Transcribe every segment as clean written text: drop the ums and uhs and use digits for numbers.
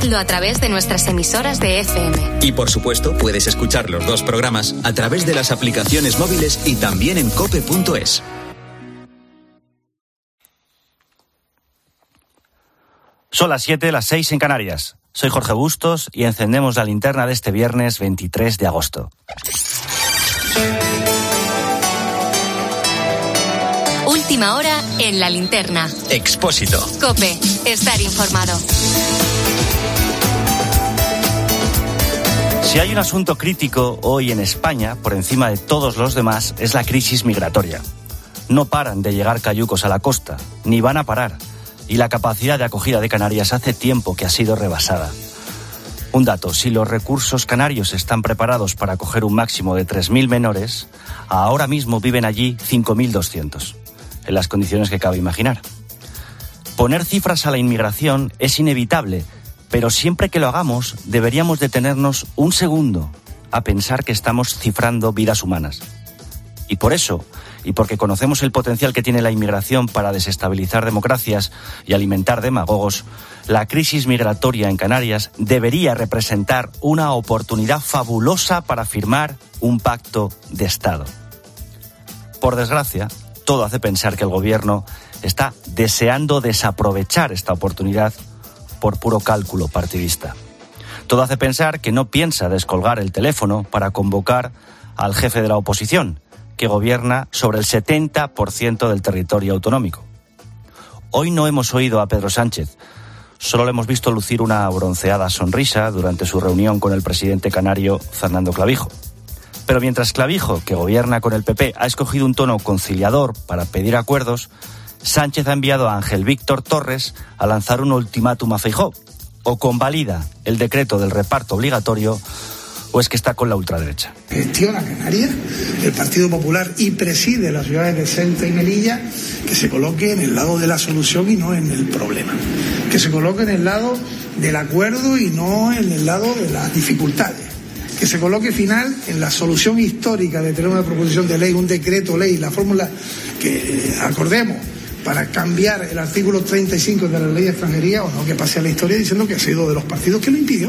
hazlo a través de nuestras emisoras de FM. Y por supuesto, puedes escuchar los dos programas a través de las aplicaciones móviles y también en cope.es. Son las 7, las 6 en Canarias. Soy Jorge Bustos y encendemos la linterna de este viernes 23 de agosto. Última hora en la linterna. Expósito. COPE. Estar informado. Si hay un asunto crítico hoy en España, por encima de todos los demás, es la crisis migratoria. No paran de llegar cayucos a la costa, ni van a parar. Y la capacidad de acogida de Canarias hace tiempo que ha sido rebasada. Un dato, si los recursos canarios están preparados para acoger un máximo de 3.000 menores, ahora mismo viven allí 5.200, en las condiciones que cabe imaginar. Poner cifras a la inmigración es inevitable, pero siempre que lo hagamos deberíamos detenernos un segundo a pensar que estamos cifrando vidas humanas. Y por eso, y porque conocemos el potencial que tiene la inmigración para desestabilizar democracias y alimentar demagogos, la crisis migratoria en Canarias debería representar una oportunidad fabulosa para firmar un pacto de Estado. Por desgracia, todo hace pensar que el gobierno está deseando desaprovechar esta oportunidad por puro cálculo partidista. Todo hace pensar que no piensa descolgar el teléfono para convocar al jefe de la oposición, que gobierna sobre el 70% del territorio autonómico. Hoy no hemos oído a Pedro Sánchez, solo le hemos visto lucir una bronceada sonrisa durante su reunión con el presidente canario Fernando Clavijo. Pero mientras Clavijo, que gobierna con el PP, ha escogido un tono conciliador para pedir acuerdos, Sánchez ha enviado a Ángel Víctor Torres a lanzar un ultimátum a Feijóo. O convalida el decreto del reparto obligatorio, o es que está con la ultraderecha. Gestiona Canarias, el Partido Popular, y preside las ciudades de Ceuta y Melilla, que se coloque en el lado de la solución y no en el problema. Que se coloque en el lado del acuerdo y no en el lado de las dificultades. Que se coloque final en la solución histórica de tener una proposición de ley, un decreto ley, la fórmula que acordemos para cambiar el artículo 35 de la ley de extranjería, o no que pase a la historia diciendo que ha sido de los partidos que lo impidió.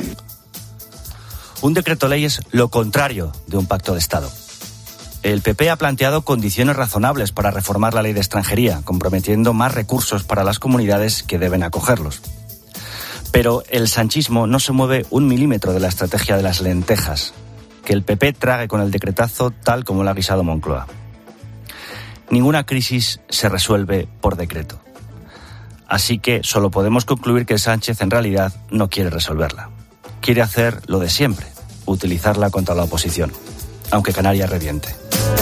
Un decreto ley es lo contrario de un pacto de Estado. El PP ha planteado condiciones razonables para reformar la ley de extranjería, comprometiendo más recursos para las comunidades que deben acogerlos. Pero el sanchismo no se mueve un milímetro de la estrategia de las lentejas, que el PP trague con el decretazo tal como lo ha guisado Moncloa. Ninguna crisis se resuelve por decreto. Así que solo podemos concluir que Sánchez en realidad no quiere resolverla. Quiere hacer lo de siempre, utilizarla contra la oposición, aunque Canarias reviente.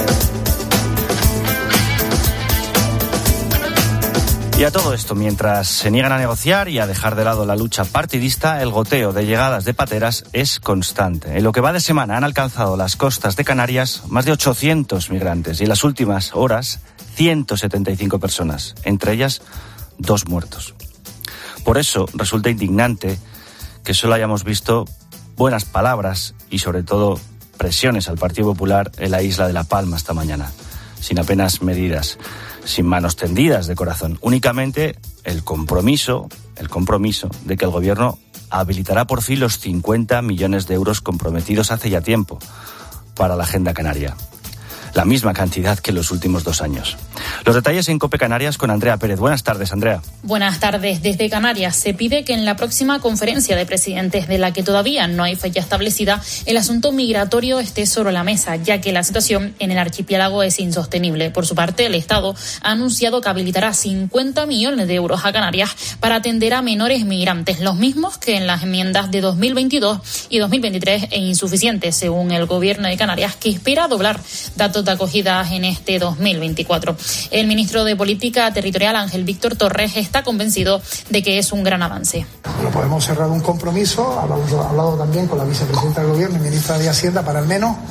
Y a todo esto, mientras se niegan a negociar y a dejar de lado la lucha partidista, el goteo de llegadas de pateras es constante. En lo que va de semana han alcanzado las costas de Canarias más de 800 migrantes y en las últimas horas 175 personas, entre ellas 2 muertos. Por eso resulta indignante que solo hayamos visto buenas palabras y sobre todo presiones al Partido Popular en la isla de La Palma esta mañana, sin apenas medidas, sin manos tendidas de corazón, únicamente el compromiso de que el gobierno habilitará por fin los 50 millones de euros comprometidos hace ya tiempo para la agenda canaria. La misma cantidad que en los últimos 2 años. Los detalles en COPE Canarias con Andrea Pérez. Buenas tardes, Andrea. Buenas tardes. Desde Canarias se pide que en la próxima conferencia de presidentes, de la que todavía no hay fecha establecida, el asunto migratorio esté sobre la mesa, ya que la situación en el archipiélago es insostenible. Por su parte, el Estado ha anunciado que habilitará 50 millones de euros a Canarias para atender a menores migrantes, los mismos que en las enmiendas de 2022 y 2023 e insuficientes, según el Gobierno de Canarias, que espera doblar datos de acogidas en este 2024. El ministro de Política Territorial, Ángel Víctor Torres, está convencido de que es un gran avance. No podemos cerrar un compromiso, hablado también con la vicepresidenta del Gobierno y ministra de Hacienda, para al menos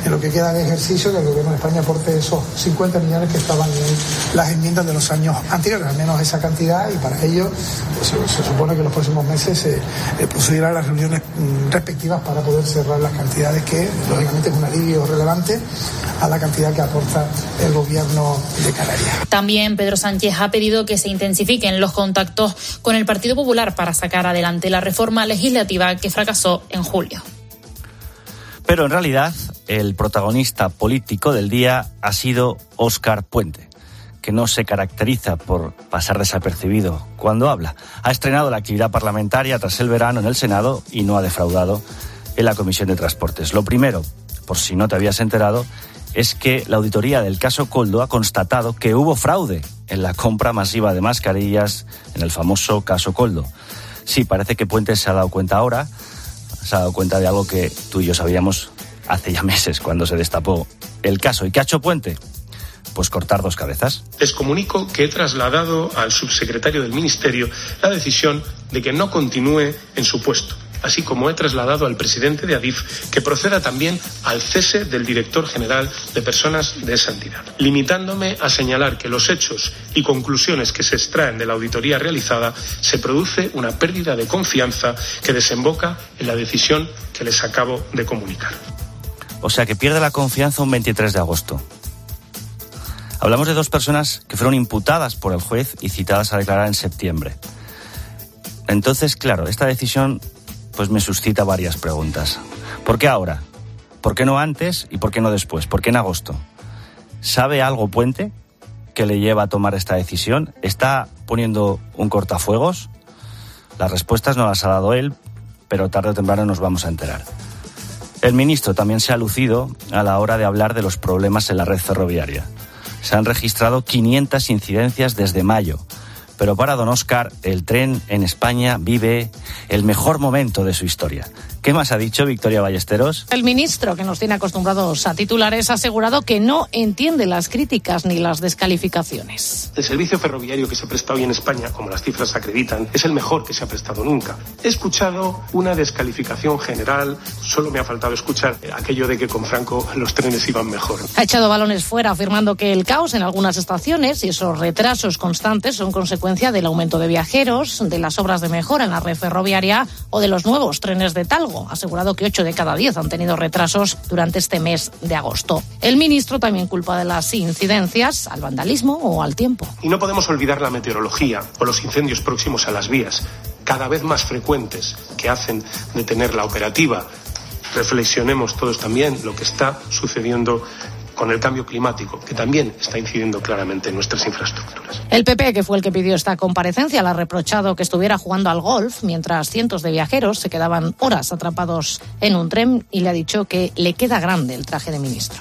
en lo que queda de ejercicio, que el gobierno de España aporte esos 50 millones que estaban en las enmiendas de los años anteriores, al menos esa cantidad, y para ello pues, se supone que en los próximos meses se procederá a las reuniones respectivas para poder cerrar las cantidades que, lógicamente, es un alivio relevante a la cantidad que aporta el gobierno de Canarias. También Pedro Sánchez ha pedido que se intensifiquen los contactos con el Partido Popular para sacar adelante la reforma legislativa que fracasó en julio. Pero en realidad el protagonista político del día ha sido Óscar Puente, que no se caracteriza por pasar desapercibido cuando habla. Ha estrenado la actividad parlamentaria tras el verano en el Senado y no ha defraudado en la Comisión de Transportes. Lo primero, por si no te habías enterado, es que la auditoría del caso Koldo ha constatado que hubo fraude en la compra masiva de mascarillas en el famoso caso Koldo. Sí, parece que Puente se ha dado cuenta ahora, se ha dado cuenta de algo que tú y yo sabíamos hace ya meses cuando se destapó el caso. ¿Y qué ha hecho Puente? Pues cortar dos cabezas. Les comunico que he trasladado al subsecretario del Ministerio la decisión de que no continúe en su puesto, así como he trasladado al presidente de Adif que proceda también al cese del director general de personas de esa entidad, limitándome a señalar que los hechos y conclusiones que se extraen de la auditoría realizada se produce una pérdida de confianza que desemboca en la decisión que les acabo de comunicar. O sea que pierde la confianza un 23 de agosto. Hablamos de dos personas que fueron imputadas por el juez y citadas a declarar en septiembre. Entonces, claro, esta decisión pues me suscita varias preguntas. ¿Por qué ahora? ¿Por qué no antes y por qué no después? ¿Por qué en agosto? ¿Sabe algo Puente que le lleva a tomar esta decisión? ¿Está poniendo un cortafuegos? Las respuestas no las ha dado él, pero tarde o temprano nos vamos a enterar. El ministro también se ha lucido a la hora de hablar de los problemas en la red ferroviaria. Se han registrado 500 incidencias desde mayo. Pero para don Óscar, el tren en España vive el mejor momento de su historia. ¿Qué más ha dicho Victoria Ballesteros? El ministro, que nos tiene acostumbrados a titulares, ha asegurado que no entiende las críticas ni las descalificaciones. El servicio ferroviario que se presta hoy en España, como las cifras acreditan, es el mejor que se ha prestado nunca. He escuchado una descalificación general, solo me ha faltado escuchar aquello de que con Franco los trenes iban mejor. Ha echado balones fuera, afirmando que el caos en algunas estaciones y esos retrasos constantes son consecuencia del aumento de viajeros, de las obras de mejora en la red ferroviaria o de los nuevos trenes de Talgo. Ha asegurado que 8 de cada 10 han tenido retrasos durante este mes de agosto. El ministro también culpa de las incidencias al vandalismo o al tiempo. Y no podemos olvidar la meteorología o los incendios próximos a las vías, cada vez más frecuentes, que hacen detener la operativa. Reflexionemos todos también lo que está sucediendo con el cambio climático, que también está incidiendo claramente en nuestras infraestructuras. El PP, que fue el que pidió esta comparecencia, le ha reprochado que estuviera jugando al golf mientras cientos de viajeros se quedaban horas atrapados en un tren y le ha dicho que le queda grande el traje de ministro.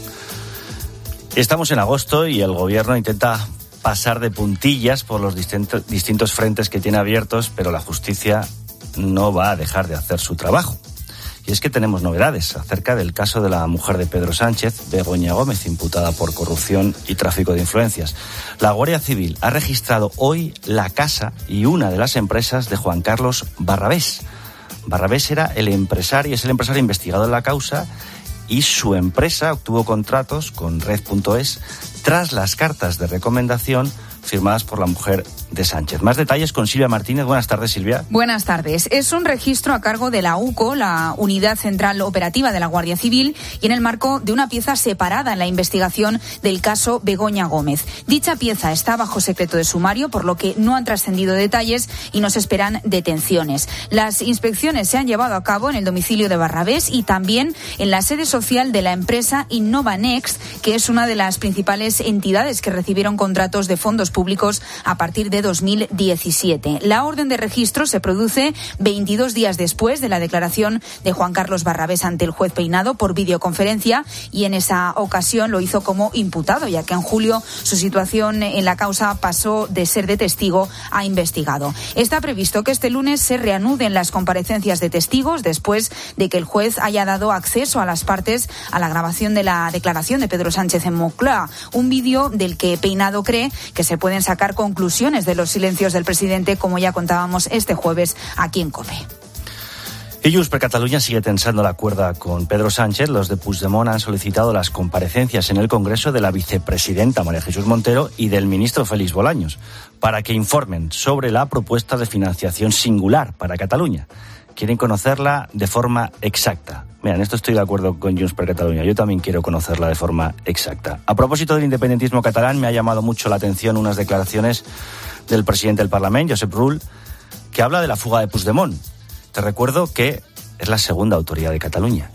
Estamos en agosto y el gobierno intenta pasar de puntillas por los distintos frentes que tiene abiertos, pero la justicia no va a dejar de hacer su trabajo. Y es que tenemos novedades acerca del caso de la mujer de Pedro Sánchez, Begoña Gómez, imputada por corrupción y tráfico de influencias. La Guardia Civil ha registrado hoy la casa y una de las empresas de Juan Carlos Barrabés. Barrabés era es el empresario investigado en la causa y su empresa obtuvo contratos con Red.es tras las cartas de recomendación firmadas por la mujer de Sánchez. Más detalles con Silvia Martínez. Buenas tardes, Silvia. Buenas tardes. Es un registro a cargo de la UCO, la Unidad Central Operativa de la Guardia Civil, y en el marco de una pieza separada en la investigación del caso Begoña Gómez. Dicha pieza está bajo secreto de sumario, por lo que no han trascendido detalles y nos esperan detenciones. Las inspecciones se han llevado a cabo en el domicilio de Barrabés y también en la sede social de la empresa Innova Next, que es una de las principales entidades que recibieron contratos de fondos públicos a partir de 2017. La orden de registro se produce 22 días después de la declaración de Juan Carlos Barrabés ante el juez Peinado por videoconferencia, y en esa ocasión lo hizo como imputado, ya que en julio su situación en la causa pasó de ser de testigo a investigado. Está previsto que este lunes se reanuden las comparecencias de testigos después de que el juez haya dado acceso a las partes a la grabación de la declaración de Pedro Sánchez en Moncloa, un vídeo del que Peinado cree que se pueden sacar conclusiones de los silencios del presidente, como ya contábamos este jueves aquí en COPE. Y Junts per Catalunya sigue tensando la cuerda con Pedro Sánchez. Los de Puigdemont han solicitado las comparecencias en el Congreso de la vicepresidenta María Jesús Montero y del ministro Félix Bolaños para que informen sobre la propuesta de financiación singular para Cataluña. Quieren conocerla de forma exacta. Mira, en esto estoy de acuerdo con Junts per Catalunya. Yo también quiero conocerla de forma exacta. A propósito del independentismo catalán, me ha llamado mucho la atención unas declaraciones del presidente del Parlamento, Josep Rull, que habla de la fuga de Puigdemont. Te recuerdo que es la segunda autoridad de Cataluña.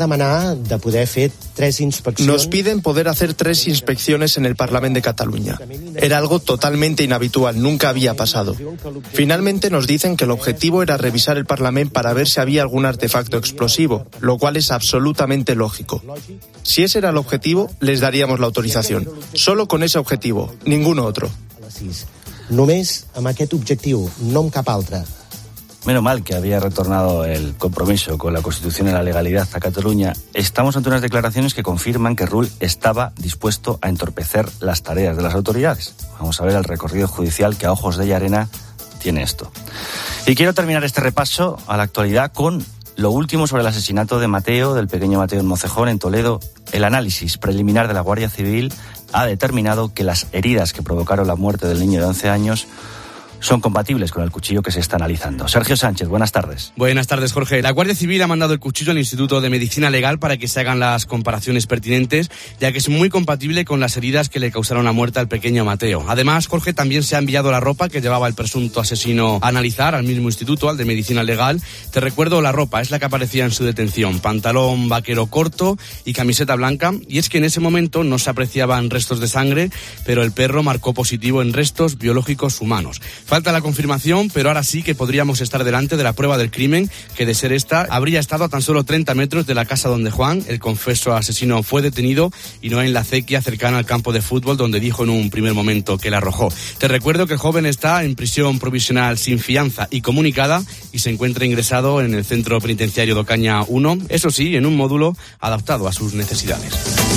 Nos piden poder hacer 3 inspecciones en el Parlamento de Cataluña. Era algo totalmente inhabitual, nunca había pasado. Finalmente nos dicen que el objetivo era revisar el Parlamento para ver si había algún artefacto explosivo, lo cual es absolutamente lógico. Si ese era el objetivo, les daríamos la autorización. Solo con ese objetivo, ninguno otro. Només amb aquest objectiu, no amb cap altre. Menos mal que había retornado el compromiso con la Constitución y la legalidad a Cataluña. Estamos ante unas declaraciones que confirman que Rull estaba dispuesto a entorpecer las tareas de las autoridades. Vamos a ver el recorrido judicial que a ojos de Llarena tiene esto. Y quiero terminar este repaso a la actualidad con lo último sobre el asesinato de Mateo, del pequeño Mateo en Mocejón, en Toledo. El análisis preliminar de la Guardia Civil ha determinado que las heridas que provocaron la muerte del niño de 11 años son compatibles con el cuchillo que se está analizando. Sergio Sánchez, buenas tardes. Buenas tardes, Jorge. La Guardia Civil ha mandado el cuchillo al Instituto de Medicina Legal para que se hagan las comparaciones pertinentes, ya que es muy compatible con las heridas que le causaron la muerte al pequeño Mateo. Además, Jorge, también se ha enviado la ropa que llevaba el presunto asesino a analizar al mismo instituto, al de Medicina Legal. Te recuerdo, la ropa es la que aparecía en su detención: pantalón vaquero corto y camiseta blanca. Y es que en ese momento no se apreciaban restos de sangre, pero el perro marcó positivo en restos biológicos humanos. Falta la confirmación, pero ahora sí que podríamos estar delante de la prueba del crimen, que de ser esta, habría estado a tan solo 30 metros de la casa donde Juan, el confeso asesino, fue detenido, y no en la acequia cercana al campo de fútbol donde dijo en un primer momento que la arrojó. Te recuerdo que el joven está en prisión provisional sin fianza y comunicada y se encuentra ingresado en el centro penitenciario de Ocaña 1, eso sí, en un módulo adaptado a sus necesidades.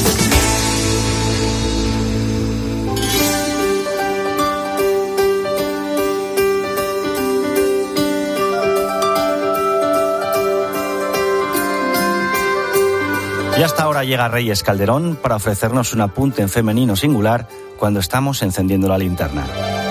Y hasta ahora llega Reyes Calderón para ofrecernos un apunte en femenino singular cuando estamos encendiendo la linterna.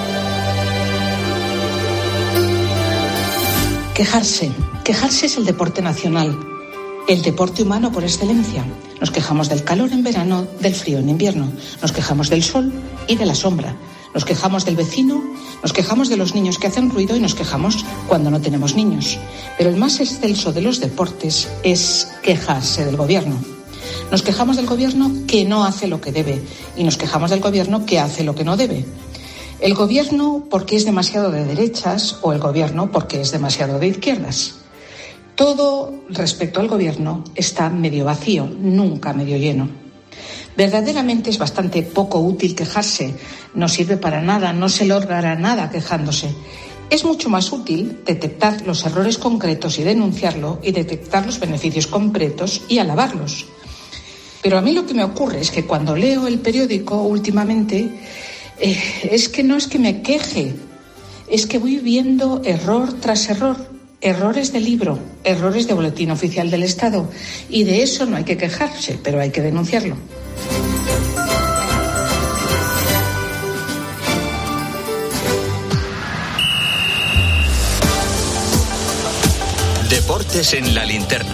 Quejarse es el deporte nacional, el deporte humano por excelencia. Nos quejamos del calor en verano, del frío en invierno, nos quejamos del sol y de la sombra, nos quejamos del vecino, nos quejamos de los niños que hacen ruido y nos quejamos cuando no tenemos niños. Pero el más excelso de los deportes es quejarse del gobierno. Nos quejamos del gobierno que no hace lo que debe y nos quejamos del gobierno que hace lo que no debe. El gobierno porque es demasiado de derechas o el gobierno porque es demasiado de izquierdas. Todo respecto al gobierno está medio vacío, nunca medio lleno. Verdaderamente es bastante poco útil quejarse, no sirve para nada, no se logrará nada quejándose. Es mucho más útil detectar los errores concretos y denunciarlo, y detectar los beneficios concretos y alabarlos. Pero a mí lo que me ocurre es que cuando leo el periódico últimamente, es que no es que me queje, es que voy viendo error tras error, errores de libro, errores de boletín oficial del Estado, y de eso no hay que quejarse, pero hay que denunciarlo. Deportes en la linterna.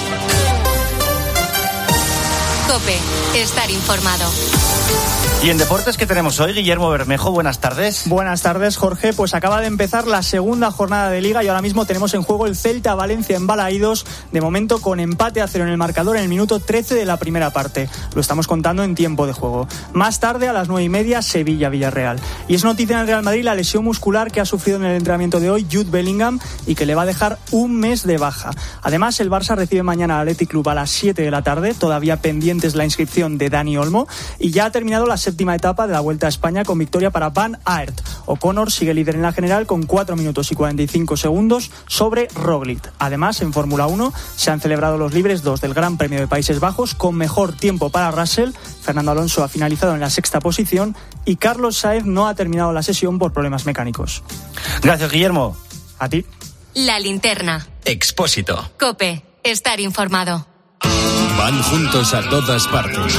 COPE, estar informado. Y en deportes, ¿qué tenemos hoy? Guillermo Bermejo, buenas tardes. Buenas tardes, Jorge. Pues acaba de empezar la segunda jornada de Liga y ahora mismo tenemos en juego el Celta Valencia en Balaídos, de momento con empate a 0 en el marcador en el minuto 13 de la primera parte. Lo estamos contando en tiempo de juego. Más tarde, a las 9:30, Sevilla-Villarreal. Y es noticia en el Real Madrid la lesión muscular que ha sufrido en el entrenamiento de hoy Jude Bellingham y que le va a dejar un mes de baja. Además, el Barça recibe mañana al Athletic Club a las 7 de la tarde, todavía pendientes la inscripción de Dani Olmo, y ya ha terminado la séptima etapa de la Vuelta a España con victoria para Van Aert. O'Connor sigue líder en la general con 4 minutos y 45 segundos sobre Roglic. Además, en Fórmula 1 se han celebrado los libres 2 del Gran Premio de Países Bajos con mejor tiempo para Russell. Fernando Alonso ha finalizado en la sexta posición y Carlos Sainz no ha terminado la sesión por problemas mecánicos. Gracias, Guillermo. A ti. La Linterna. Expósito. COPE. Estar informado. Van juntos a todas partes.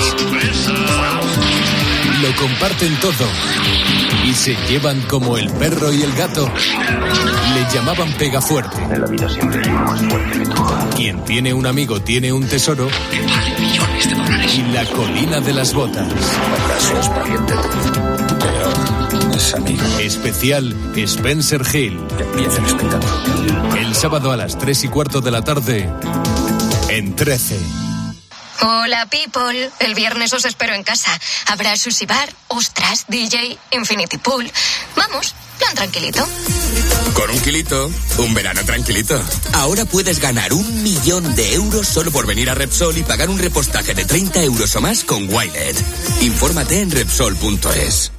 Lo comparten todo. Y se llevan como el perro y el gato. Le llamaban Pegafuerte. En la vida siempre hay uno más fuerte que tú. Quien tiene un amigo tiene un tesoro. Que vale millones de dólares. Y la colina de las botas. ¿Acaso es pariente? Peor, es amigo. Especial Spencer Hill. Que empiece el espectáculo. El sábado a las 3:15 de la tarde en 13. Hola, people. El viernes os espero en casa. Habrá sushi bar, ostras, DJ, infinity pool. Vamos, plan tranquilito. Con 1 kilito, un verano tranquilito. Ahora puedes ganar 1 millón de euros solo por venir a Repsol y pagar un repostaje de 30 euros o más con Wilet. Infórmate en Repsol.es.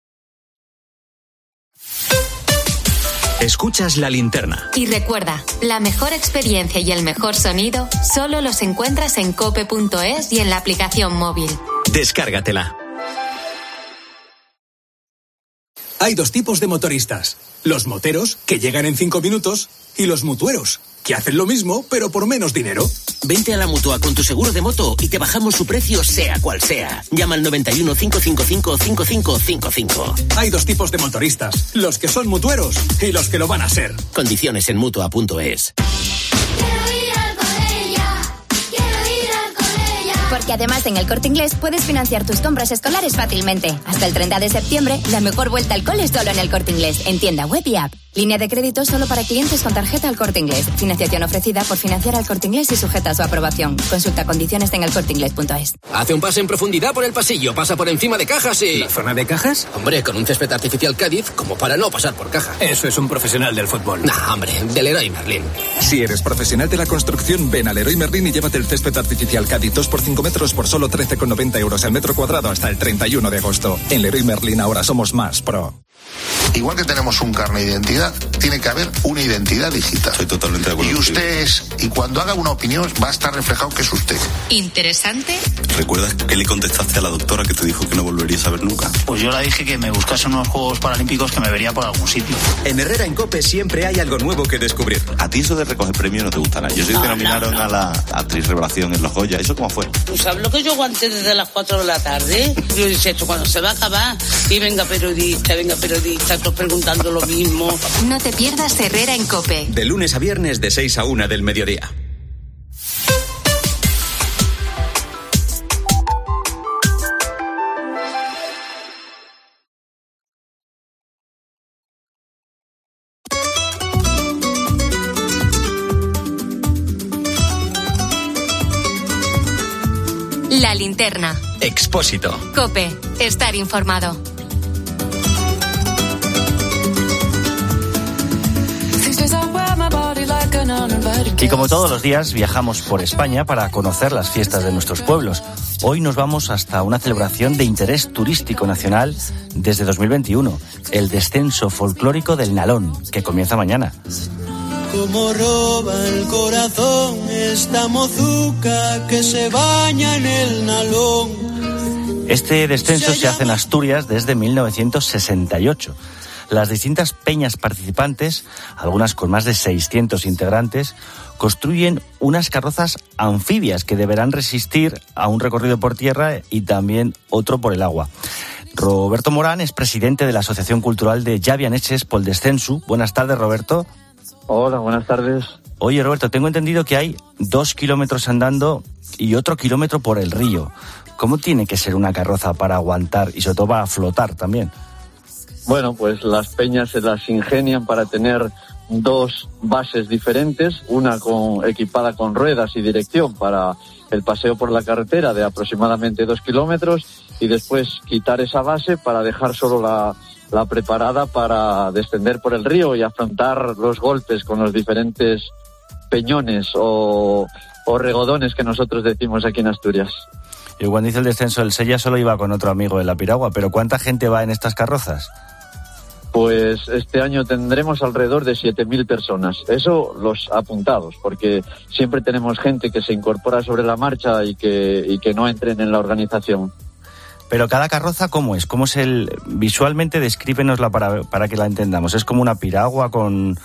Escuchas La Linterna. Y recuerda, la mejor experiencia y el mejor sonido solo los encuentras en cope.es y en la aplicación móvil. Descárgatela. Hay 2 tipos de motoristas. Los moteros, que llegan en 5 minutos, y los mutueros, que hacen lo mismo, pero por menos dinero. Vente a la Mutua con tu seguro de moto y te bajamos su precio sea cual sea. Llama al 91 555 5555. Hay 2 tipos de motoristas, los que son mutueros y los que lo van a ser. Condiciones en Mutua.es. Porque además en el Corte Inglés puedes financiar tus compras escolares fácilmente. Hasta el 30 de septiembre, la mejor vuelta al cole es solo en el Corte Inglés, en tienda web y app. Línea de crédito solo para clientes con tarjeta al Corte Inglés. Financiación ofrecida por Financiar al Corte Inglés y sujeta a su aprobación. Consulta condiciones en elcorteinglés.es. Hace un pase en profundidad por el pasillo, pasa por encima de cajas y... ¿La zona de cajas? Hombre, con un césped artificial Cádiz, como para no pasar por caja. Eso es un profesional del fútbol. Nah, hombre, del Leroy Merlin. Si eres profesional de la construcción, ven a Leroy Merlin y llévate el césped artificial Cádiz 2 por 5 metros por solo 13,90 euros al metro cuadrado hasta el 31 de agosto. En Leroy Merlin ahora somos más pro. Igual que tenemos un carnet de identidad, tiene que haber una identidad digital. Estoy totalmente de acuerdo. Y usted es, y cuando haga una opinión va a estar reflejado que es usted. ¿Interesante? ¿Recuerdas que le contestaste a la doctora que te dijo que no volverías a ver nunca? Pues yo le dije que me buscase unos Juegos Paralímpicos que me vería por algún sitio. En Herrera en COPE siempre hay algo nuevo que descubrir. A ti eso de recoger premios no te gustará. Yo sé que nominaron a la actriz revelación en Los Goya. ¿Eso cómo fue? Pues sabes lo que yo aguanté desde las 4 de la tarde. Yo dije, esto cuando se va a acabar. Y venga periodista, todos preguntando lo mismo. No te pierdas Herrera en COPE. De lunes a viernes de 6 a 1 del mediodía. La Linterna. Expósito. COPE. Estar informado. Y como todos los días, viajamos por España para conocer las fiestas de nuestros pueblos. Hoy nos vamos hasta una celebración de interés turístico nacional desde 2021, el descenso folclórico del Nalón, que comienza mañana. Como roba el corazón esta mozuca que se baña en el Nalón. Este descenso se hace en Asturias desde 1968. Las distintas peñas participantes, algunas con más de 600 integrantes, construyen unas carrozas anfibias que deberán resistir a un recorrido por tierra y también otro por el agua. Roberto Morán es presidente de la Asociación Cultural de Llavianeses Pol Descensu. Buenas tardes, Roberto. Hola, buenas tardes. Oye, Roberto, tengo entendido que hay 2 kilómetros andando y otro kilómetro por el río. ¿Cómo tiene que ser una carroza para aguantar y sobre todo para flotar también? Bueno, pues las peñas se las ingenian para tener 2 bases diferentes, una equipada con ruedas y dirección para el paseo por la carretera de aproximadamente 2 kilómetros y después quitar esa base para dejar solo la preparada para descender por el río y afrontar los golpes con los diferentes peñones o regodones que nosotros decimos aquí en Asturias. Y cuando hice el descenso del Sella solo iba con otro amigo de la piragua, pero ¿cuánta gente va en estas carrozas? Pues este año tendremos alrededor de 7.000 personas. Eso los apuntados, porque siempre tenemos gente que se incorpora sobre la marcha y que no entren en la organización. Pero cada carroza, ¿cómo es? Visualmente descríbenosla para que la entendamos. ¿Es como una piragua con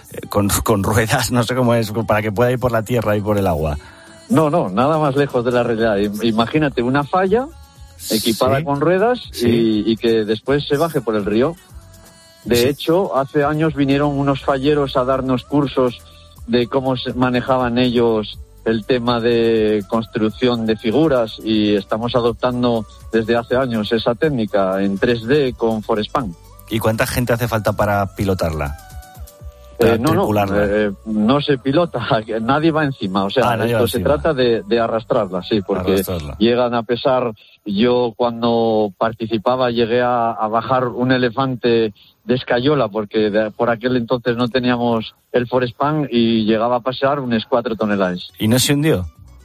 con ruedas, no sé cómo es, para que pueda ir por la tierra y por el agua. No, nada más lejos de la realidad. Imagínate una falla equipada con ruedas y que después se baje por el río. De hecho, hace años vinieron unos falleros a darnos cursos de cómo se manejaban ellos el tema de construcción de figuras, y estamos adoptando desde hace años esa técnica en 3D con Forespan. ¿Y cuánta gente hace falta para pilotarla? No se pilota, nadie va encima, o sea, esto se trata de arrastrarla, sí, porque llegan a pesar. Yo cuando participaba llegué a bajar un elefante de escayola, porque por aquel entonces no teníamos el Forespan, y llegaba a pasar unas 4 toneladas. ¿Y no se hundió?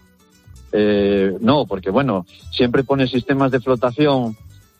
No, porque bueno, siempre pone sistemas de flotación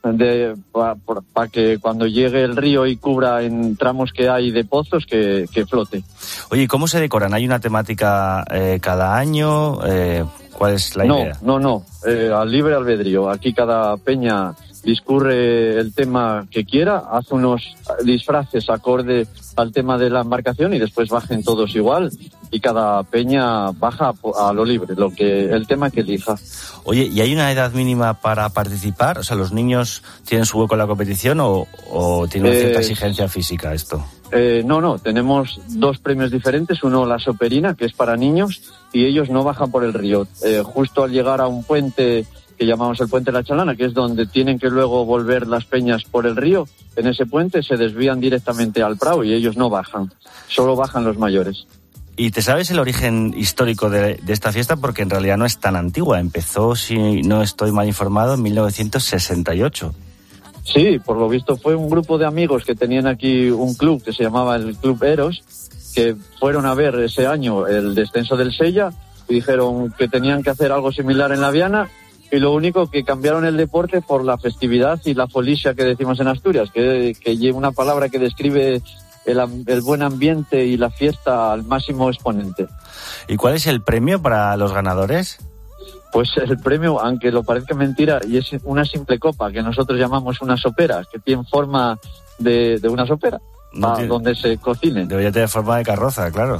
para que cuando llegue el río y cubra en tramos que hay de pozos, que flote. Oye, ¿cómo se decoran? ¿Hay una temática cada año? ¿Cuál es la idea? No, al libre albedrío. Aquí cada peña discurre el tema que quiera, hace unos disfraces acorde al tema de la embarcación y después bajen todos igual, y cada peña baja a lo libre, el tema que elija. Oye, ¿y hay una edad mínima para participar? O sea, ¿los niños tienen su hueco en la competición o tiene una cierta exigencia física esto? No, tenemos 2 premios diferentes, uno la soperina, que es para niños, y ellos no bajan por el río. Justo al llegar a un puente que llamamos el Puente de la Chalana, que es donde tienen que luego volver las peñas por el río, en ese puente se desvían directamente al prau y ellos no bajan, solo bajan los mayores. ¿Y te sabes el origen histórico de esta fiesta? Porque en realidad no es tan antigua, empezó, si no estoy mal informado, en 1968. Sí, por lo visto fue un grupo de amigos que tenían aquí un club que se llamaba el Club Eros, que fueron a ver ese año el descenso del Sella y dijeron que tenían que hacer algo similar en la Viana, y lo único que cambiaron el deporte por la festividad y la folicia que decimos en Asturias, que lleva una palabra que describe el buen ambiente y la fiesta al máximo exponente. ¿Y cuál es el premio para los ganadores? Pues el premio, aunque lo parezca mentira, y es una simple copa que nosotros llamamos una sopera, que tiene forma de una sopera, donde se cocine. Debería tener forma de carroza, claro.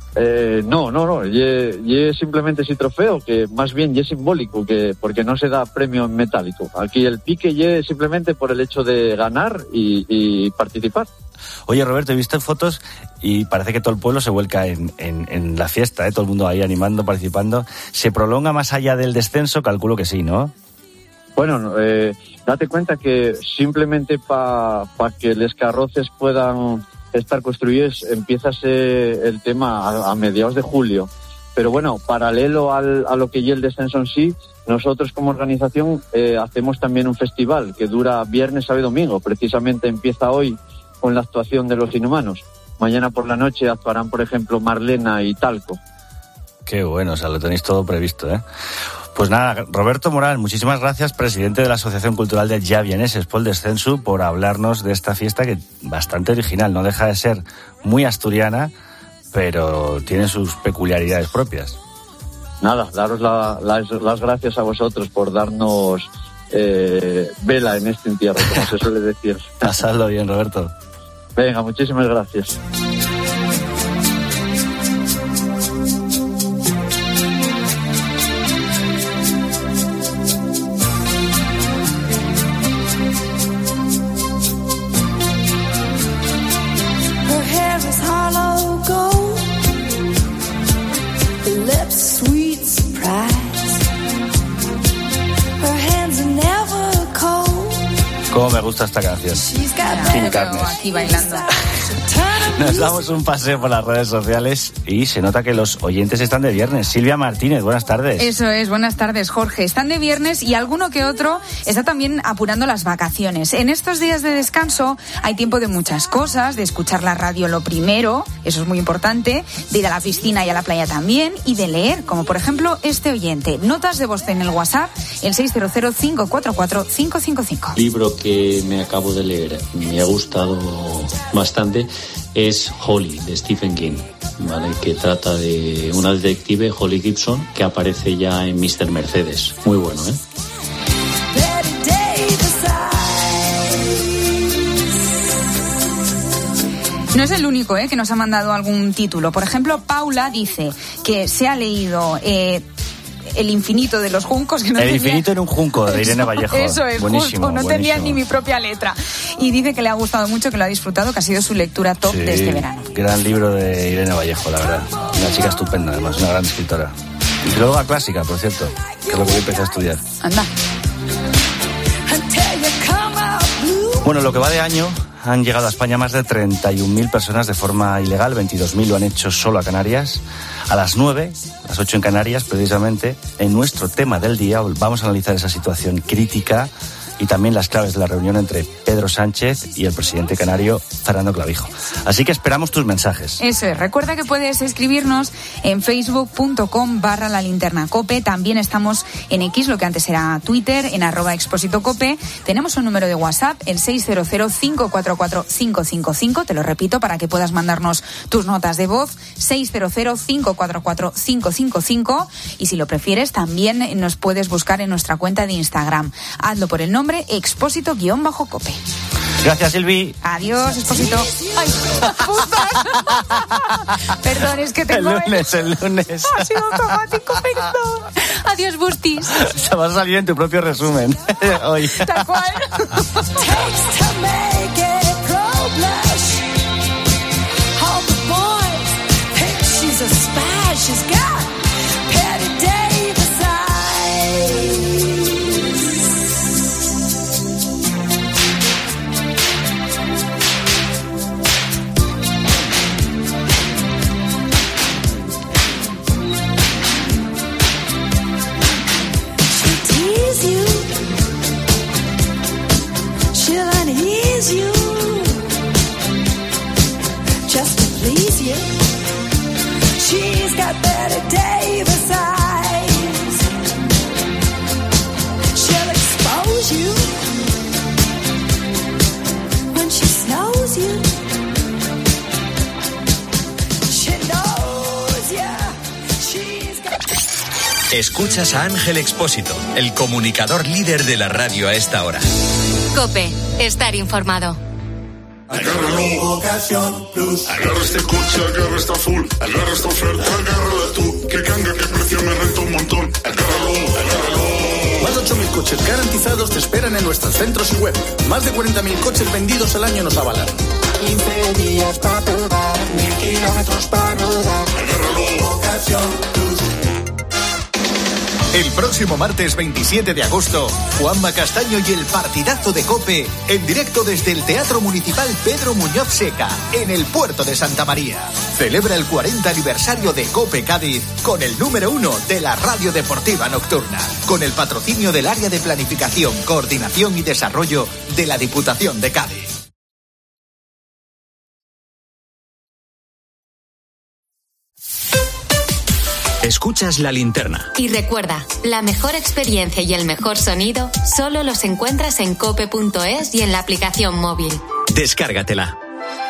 No, y simplemente ese trofeo, que más bien y es simbólico, porque no se da premio en metálico. Aquí el pique y simplemente por el hecho de ganar y participar. Oye, Roberto, he visto fotos y parece que todo el pueblo se vuelca en la fiesta, todo el mundo ahí animando, participando. ¿Se prolonga más allá del descenso? Calculo que sí, ¿no? Bueno, date cuenta que simplemente para que los carroces puedan estar construidos empieza el tema a mediados de julio. Pero bueno, paralelo a lo que ya el descenso en sí, nosotros como organización hacemos también un festival que dura viernes, sábado y domingo. Precisamente empieza hoy con la actuación de Los Inhumanos. Mañana por la noche actuarán, por ejemplo, Marlena y Talco. Qué bueno, o sea, lo tenéis todo previsto, ¿eh? Pues nada, Roberto Moral, muchísimas gracias, presidente de la Asociación Cultural de Ya Vieneses Pol Descenso, por hablarnos de esta fiesta que bastante original, no deja de ser muy asturiana, pero tiene sus peculiaridades propias. Nada, daros las gracias a vosotros por darnos vela en este entierro, como se suele decir. Pasadlo bien, Roberto. Venga, muchísimas gracias. Cómo me gusta esta canción. Sin carnes. Aquí bailando. Nos damos un paseo por las redes sociales y se nota que los oyentes están de viernes. Silvia Martínez, buenas tardes. Eso es, buenas tardes, Jorge. Están de viernes y alguno que otro está también apurando las vacaciones. En estos días de descanso hay tiempo de muchas cosas, de escuchar la radio lo primero, eso es muy importante, de ir a la piscina y a la playa también, y de leer, como por ejemplo este oyente. Notas de voz en el WhatsApp, el 600-544-555. Libro que me acabo de leer, me ha gustado bastante, es Holly, de Stephen King, ¿vale? Que trata de una detective, Holly Gibson, que aparece ya en Mr. Mercedes. Muy bueno, ¿eh? No es el único que nos ha mandado algún título. Por ejemplo, Paula dice que se ha leído El infinito de los juncos. Que no El infinito en un junco, de Irene Vallejo. Eso es, buenísimo, justo, no buenísimo. tenía ni mi propia letra. Y dice que le ha gustado mucho, que lo ha disfrutado, que ha sido su lectura top de este verano. Gran libro de Irene Vallejo, la verdad. Una chica estupenda, además, una gran escritora. Y luego clásica, por cierto, que es lo que yo empecé a estudiar. Anda. Bueno, lo que va de año, han llegado a España más de 31.000 personas de forma ilegal, 22.000 lo han hecho solo a Canarias. A las 9, las 8 en Canarias, precisamente, en nuestro tema del día vamos a analizar esa situación crítica y también las claves de la reunión entre Pedro Sánchez y el presidente canario Fernando Clavijo. Así que esperamos tus mensajes. Eso es. Recuerda que puedes escribirnos en facebook.com/lalinternacope. También estamos en X, lo que antes era Twitter, en @expositocope. Tenemos un número de WhatsApp, el 600-544-555. Te lo repito para que puedas mandarnos tus notas de voz, 600-544-555. Y si lo prefieres, también nos puedes buscar en nuestra cuenta de Instagram. Hazlo por el nombre Expósito_Cope. Gracias, Silvi. Adiós, Expósito. Ay, puta. Perdón, es que tengo... El lunes. Ha sido automático, perdón. Adiós, Bustis. Se va a salir en tu propio resumen. Hoy. Tal cual. You just to please you. She's got Betty Davis eyes. She'll expose you when she snows you. She knows you. She's got... Escuchas a Ángel Expósito, el comunicador líder de la radio a esta hora. COPE. Estar informado. Agárralo, Ocasión Plus. Agarra este coche, agarra esta full. Agarra esta oferta, agárrala tú. Que canga, que precio me renta un montón. Agárralo. Más de 8.000 coches garantizados te esperan en nuestros centros y web. Más de 40.000 coches vendidos al año nos avalan. 15 días para probar, 1000 kilómetros para rodar. Agárralo, Ocasión Plus. El próximo martes 27 de agosto, Juanma Castaño y el partidazo de COPE, en directo desde el Teatro Municipal Pedro Muñoz Seca, en el puerto de Santa María. Celebra el 40 aniversario de COPE Cádiz con el número 1 de la radio deportiva nocturna, con el patrocinio del Área de Planificación, Coordinación y Desarrollo de la Diputación de Cádiz. Escuchas La Linterna. Y recuerda, la mejor experiencia y el mejor sonido solo los encuentras en cope.es y en la aplicación móvil. Descárgatela.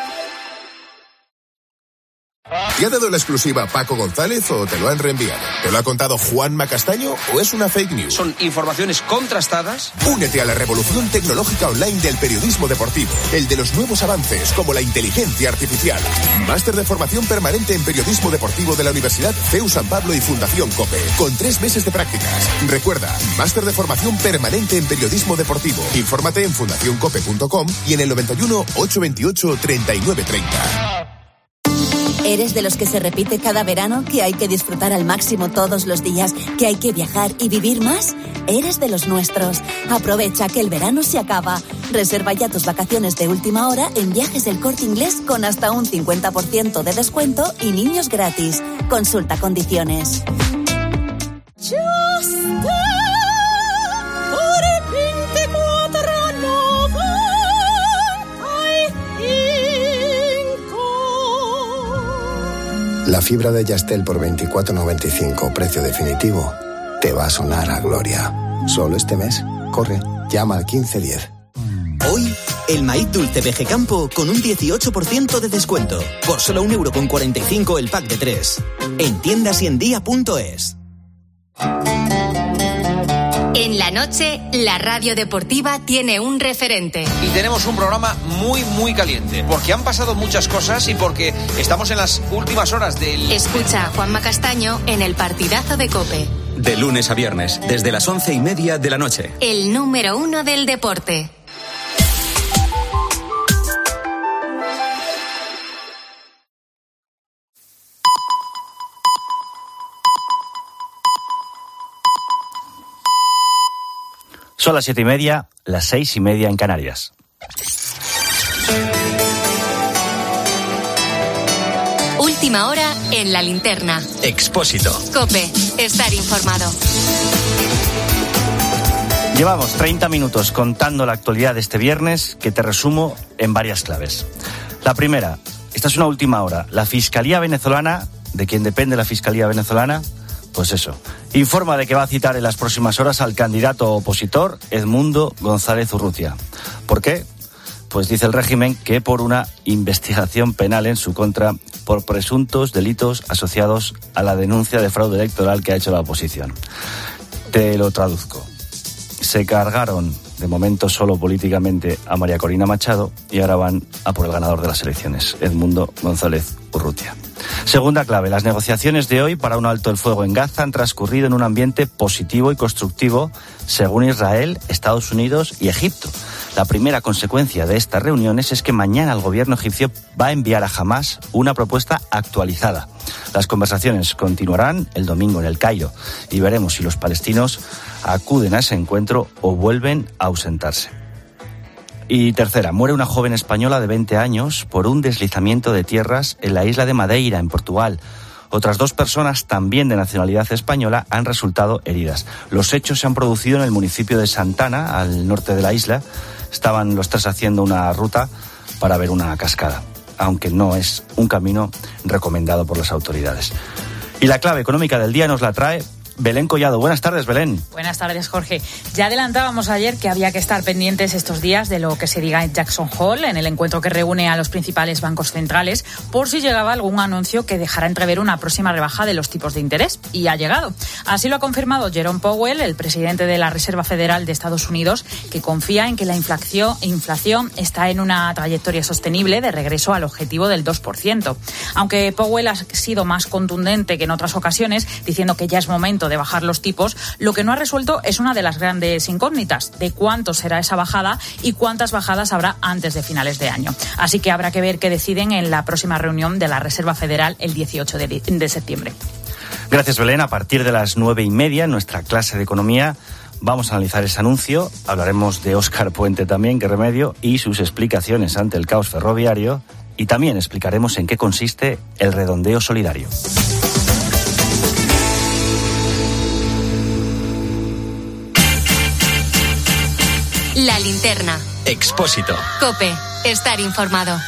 ¿Te ha dado la exclusiva Paco González o te lo han reenviado? ¿Te lo ha contado Juanma Castaño o es una fake news? Son informaciones contrastadas. Únete a la revolución tecnológica online del periodismo deportivo, el de los nuevos avances como la inteligencia artificial. Máster de formación permanente en periodismo deportivo de la Universidad CEU San Pablo y Fundación COPE, con 3 meses de prácticas. Recuerda, máster de formación permanente en periodismo deportivo. Infórmate en fundacioncope.com y en el 91 828 3930. ¿Eres de los que se repite cada verano, que hay que disfrutar al máximo todos los días, que hay que viajar y vivir más? Eres de los nuestros. Aprovecha que el verano se acaba. Reserva ya tus vacaciones de última hora en Viajes El Corte Inglés con hasta un 50% de descuento y niños gratis. Consulta condiciones. La fibra de Yastel por 24,95, precio definitivo, te va a sonar a gloria. Solo este mes. Corre, llama al 1510. Hoy, el maíz dulce Veje Campo con un 18% de descuento. Por solo 1,45 € el pack de 3. En tiendas y en día.es. En la noche, la radio deportiva tiene un referente. Y tenemos un programa muy, muy caliente, porque han pasado muchas cosas y porque estamos en las últimas horas del... Escucha a Juanma Castaño en el partidazo de COPE. De lunes a viernes, desde las 11:30 de la noche. El número 1 del deporte. Son las 7:30, las 6:30 en Canarias. Última hora en la linterna. Expósito. COPE. Estar informado. Llevamos 30 minutos contando la actualidad de este viernes, que te resumo en varias claves. La primera, esta es una última hora. La Fiscalía venezolana, ¿de quién depende la Fiscalía venezolana? Pues eso, informa de que va a citar en las próximas horas al candidato opositor Edmundo González Urrutia. ¿Por qué? Pues dice el régimen que por una investigación penal en su contra por presuntos delitos asociados a la denuncia de fraude electoral que ha hecho la oposición. Te lo traduzco. Se cargaron, de momento solo políticamente, a María Corina Machado y ahora van a por el ganador de las elecciones, Edmundo González Urrutia. Segunda clave, las negociaciones de hoy para un alto el fuego en Gaza han transcurrido en un ambiente positivo y constructivo, según Israel, Estados Unidos y Egipto. La primera consecuencia de estas reuniones es que mañana el gobierno egipcio va a enviar a Hamás una propuesta actualizada. Las conversaciones continuarán el domingo en El Cairo y veremos si los palestinos acuden a ese encuentro o vuelven a ausentarse. Y tercera, muere una joven española de 20 años por un deslizamiento de tierras en la isla de Madeira, en Portugal. Otras 2 personas, también de nacionalidad española, han resultado heridas. Los hechos se han producido en el municipio de Santana, al norte de la isla. Estaban los 3 haciendo una ruta para ver una cascada, aunque no es un camino recomendado por las autoridades. Y la clave económica del día nos la trae Belén Collado. Buenas tardes, Belén. Buenas tardes, Jorge. Ya adelantábamos ayer que había que estar pendientes estos días de lo que se diga en Jackson Hole, en el encuentro que reúne a los principales bancos centrales, por si llegaba algún anuncio que dejara entrever una próxima rebaja de los tipos de interés. Y ha llegado. Así lo ha confirmado Jerome Powell, el presidente de la Reserva Federal de Estados Unidos, que confía en que la inflación está en una trayectoria sostenible de regreso al objetivo del 2%. Aunque Powell ha sido más contundente que en otras ocasiones, diciendo que ya es momento de bajar los tipos, lo que no ha resuelto es una de las grandes incógnitas, de cuánto será esa bajada y cuántas bajadas habrá antes de finales de año. Así que habrá que ver qué deciden en la próxima reunión de la Reserva Federal el 18 de septiembre. Gracias, Belén. A partir de las 9:30, en nuestra clase de economía, vamos a analizar ese anuncio. Hablaremos de Óscar Puente también, qué remedio, y sus explicaciones ante el caos ferroviario. Y también explicaremos en qué consiste el redondeo solidario. La linterna. Expósito. COPE. Estar informado.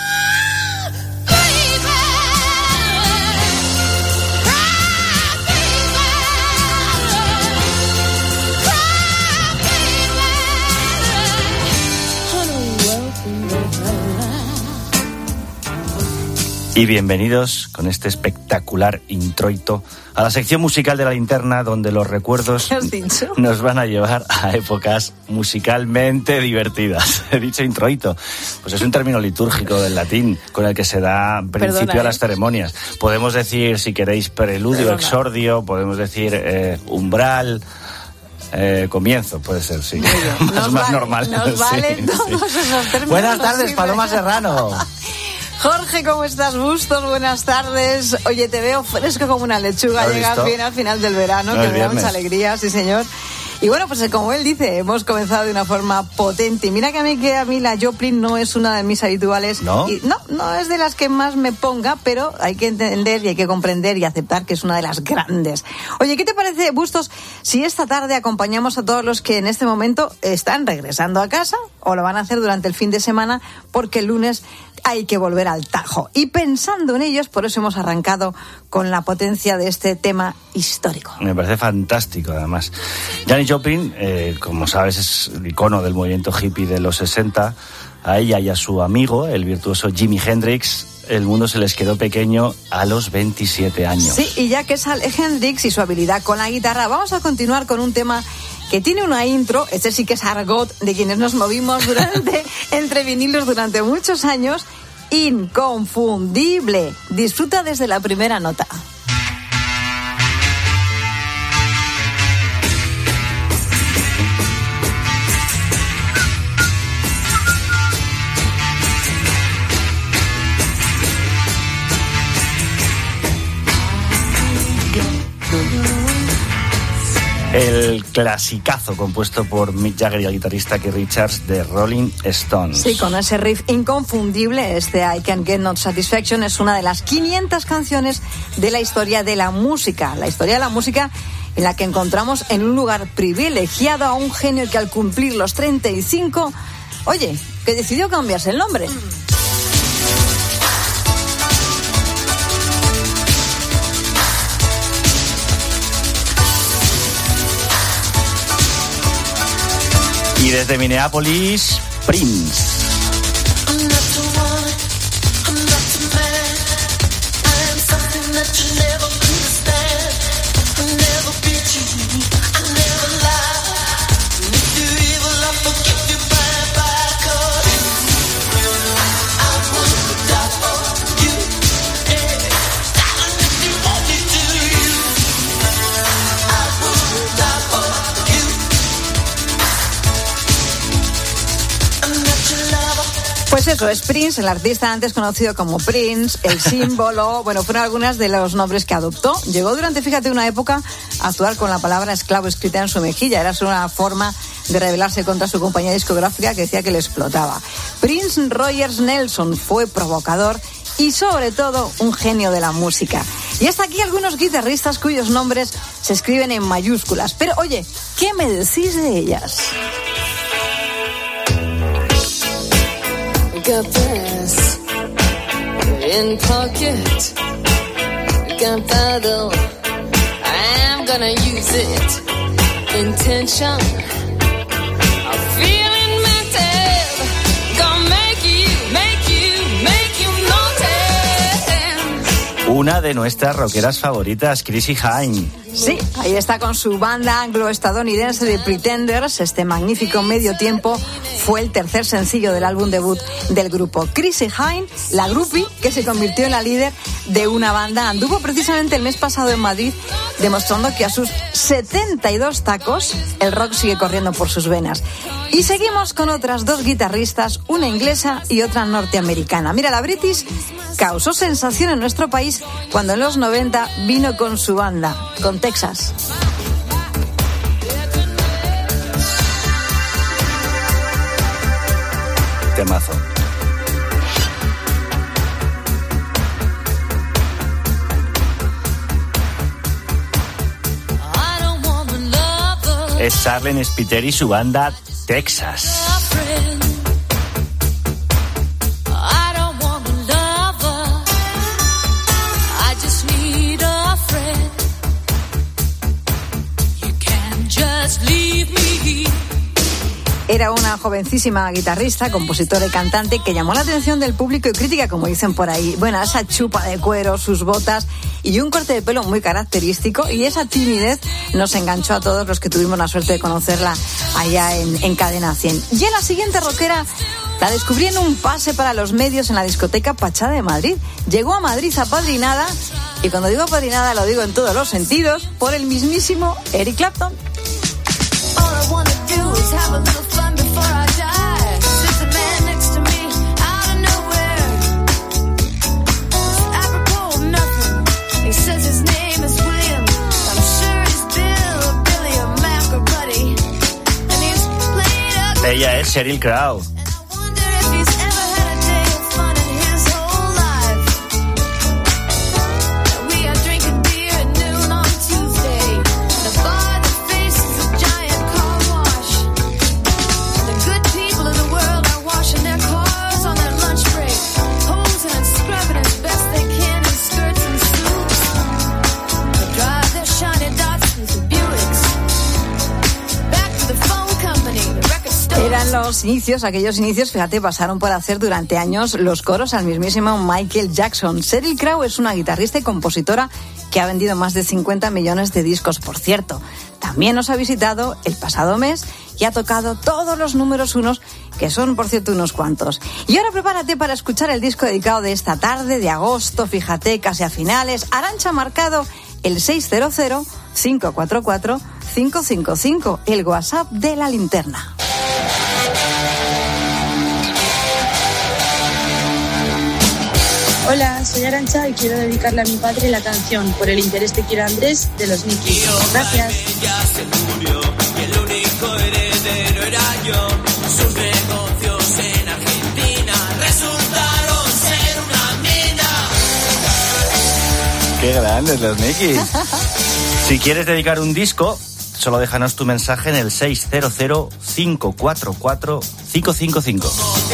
Y bienvenidos con este espectacular introito a la sección musical de la linterna, donde los recuerdos nos van a llevar a épocas musicalmente divertidas. He dicho introito, pues es un término litúrgico del latín con el que se da principio a las ceremonias. Podemos decir, si queréis, preludio, exordio, podemos decir umbral. Comienzo, puede ser, sí. más normal. Nos valen todos esos términos. Buenas tardes, Paloma Serrano. Jorge, ¿cómo estás? Bustos, buenas tardes. Oye, te veo fresco como una lechuga. Llegas bien al final del verano, que me da mucha alegría, sí señor. Y bueno, pues como él dice, hemos comenzado de una forma potente. Y mira que a mí la Joplin no es una de mis habituales. ¿No? Y no es de las que más me ponga, pero hay que entender y hay que comprender y aceptar que es una de las grandes. Oye, ¿qué te parece, Bustos, si esta tarde acompañamos a todos los que en este momento están regresando a casa o lo van a hacer durante el fin de semana, porque el lunes hay que volver al Tajo? Y pensando en ellos, por eso hemos arrancado con la potencia de este tema histórico. Me parece fantástico, además. Janis Joplin, como sabes, es el icono del movimiento hippie de los 60. A ella y a su amigo, el virtuoso Jimi Hendrix, el mundo se les quedó pequeño a los 27 años. Sí, y ya que sale Hendrix y su habilidad con la guitarra, vamos a continuar con un tema que tiene una intro, este sí que es argot de quienes nos movimos entre vinilos durante muchos años, inconfundible. Disfruta desde la primera nota. El clasicazo compuesto por Mick Jagger y el guitarrista Keith Richards de Rolling Stones. Sí, con ese riff inconfundible, este I Can't Get No Satisfaction es una de las 500 canciones de la historia de la música. La historia de la música en la que encontramos en un lugar privilegiado a un genio que al cumplir los 35, oye, que decidió cambiarse el nombre. Y desde Minneapolis, Prince. Pues eso, es Prince, el artista antes conocido como Prince, el símbolo, bueno, fueron algunos de los nombres que adoptó. Llegó durante, fíjate, una época a actuar con la palabra esclavo escrita en su mejilla. Era una forma de rebelarse contra su compañía discográfica que decía que le explotaba. Prince Rogers Nelson fue provocador y sobre todo un genio de la música. Y hasta aquí algunos guitarristas cuyos nombres se escriben en mayúsculas. Pero oye, ¿qué me decís de ellas? Got this in pocket, gunpowder, I'm gonna use it. Intention, I'm feeling mental, gonna make you notice. Una de nuestras rockeras favoritas, Chrissie Hynde. Sí, ahí está con su banda anglo-estadounidense de Pretenders. Este magnífico medio tiempo fue el tercer sencillo del álbum debut del grupo. Chrissie Hynde, la groupie que se convirtió en la líder de una banda, anduvo precisamente el mes pasado en Madrid demostrando que a sus 72 tacos el rock sigue corriendo por sus venas. Y seguimos con otras dos guitarristas, una inglesa y otra norteamericana. Mira, la British causó sensación en nuestro país cuando en los 90 vino con su banda, con Texas. Temazo. Es Sharleen Spiteri y su banda Texas. Era una jovencísima guitarrista, compositora y cantante que llamó la atención del público y crítica, como dicen por ahí. Bueno, esa chupa de cuero, sus botas y un corte de pelo muy característico, y esa timidez nos enganchó a todos los que tuvimos la suerte de conocerla allá en Cadena 100. Y en la siguiente rockera la descubrí en un pase para los medios en la discoteca Pachá de Madrid. Llegó a Madrid apadrinada, y cuando digo apadrinada lo digo en todos los sentidos, por el mismísimo Eric Clapton. Have a little fun before I die. There's a man next to me out of nowhere. Apropos of nothing. He says his name is William. I'm sure he's Bill or Billy or Mac or Buddy. And he's played up. Ella es Sheryl Crow. Los inicios, aquellos inicios, fíjate, pasaron por hacer durante años los coros al mismísimo Michael Jackson. Sheryl Crow es una guitarrista y compositora que ha vendido más de 50 millones de discos, por cierto. también nos ha visitado el pasado mes y ha tocado todos los números unos, que son, por cierto, unos cuantos. Y ahora prepárate para escuchar el disco dedicado de esta tarde de agosto, fíjate, casi a finales. Arantxa ha marcado el 600-544-555, el WhatsApp de la linterna. Hola, soy Arantxa y quiero dedicarle a mi padre la canción Por el interés te quiero Andrés de los Nikis. Gracias. El único heredero era yo. Sus negocios en Argentina resultaron ser una mina. ¡Qué grandes los Nikis! Si quieres dedicar un disco, solo déjanos tu mensaje en el 600-544-555.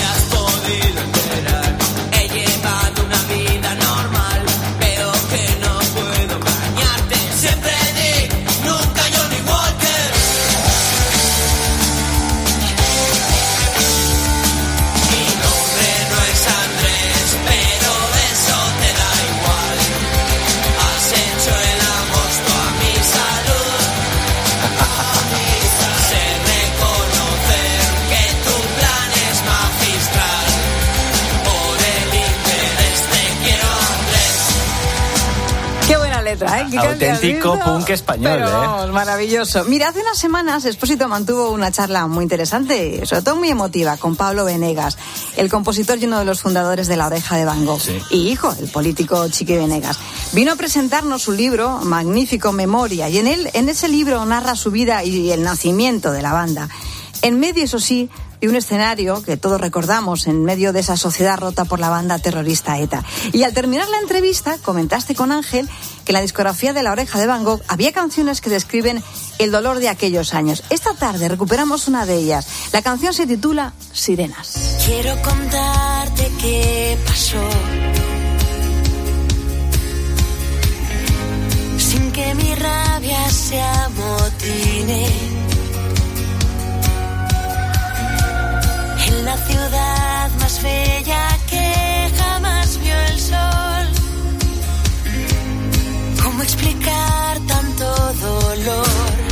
Auténtico punk español, pero vamos, maravilloso. Mira, hace unas semanas Expósito mantuvo una charla muy interesante, sobre todo muy emotiva, con Pablo Venegas, el compositor y uno de los fundadores de La Oreja de Van Gogh, sí. Y hijo, el político Chiqui Venegas. Vino a presentarnos su libro magnífico, Memoria, y en ese libro narra su vida y el nacimiento de la banda. En medio, eso sí, de un escenario que todos recordamos, en medio de esa sociedad rota por la banda terrorista ETA. Y al terminar la entrevista, comentaste con Ángel que en la discografía de La Oreja de Van Gogh había canciones que describen el dolor de aquellos años. Esta tarde recuperamos una de ellas. La canción se titula Sirenas. Quiero contarte qué pasó, sin que mi rabia se amotine. En la ciudad más bella que jamás vio el sol. ¿Cómo explicar tanto dolor?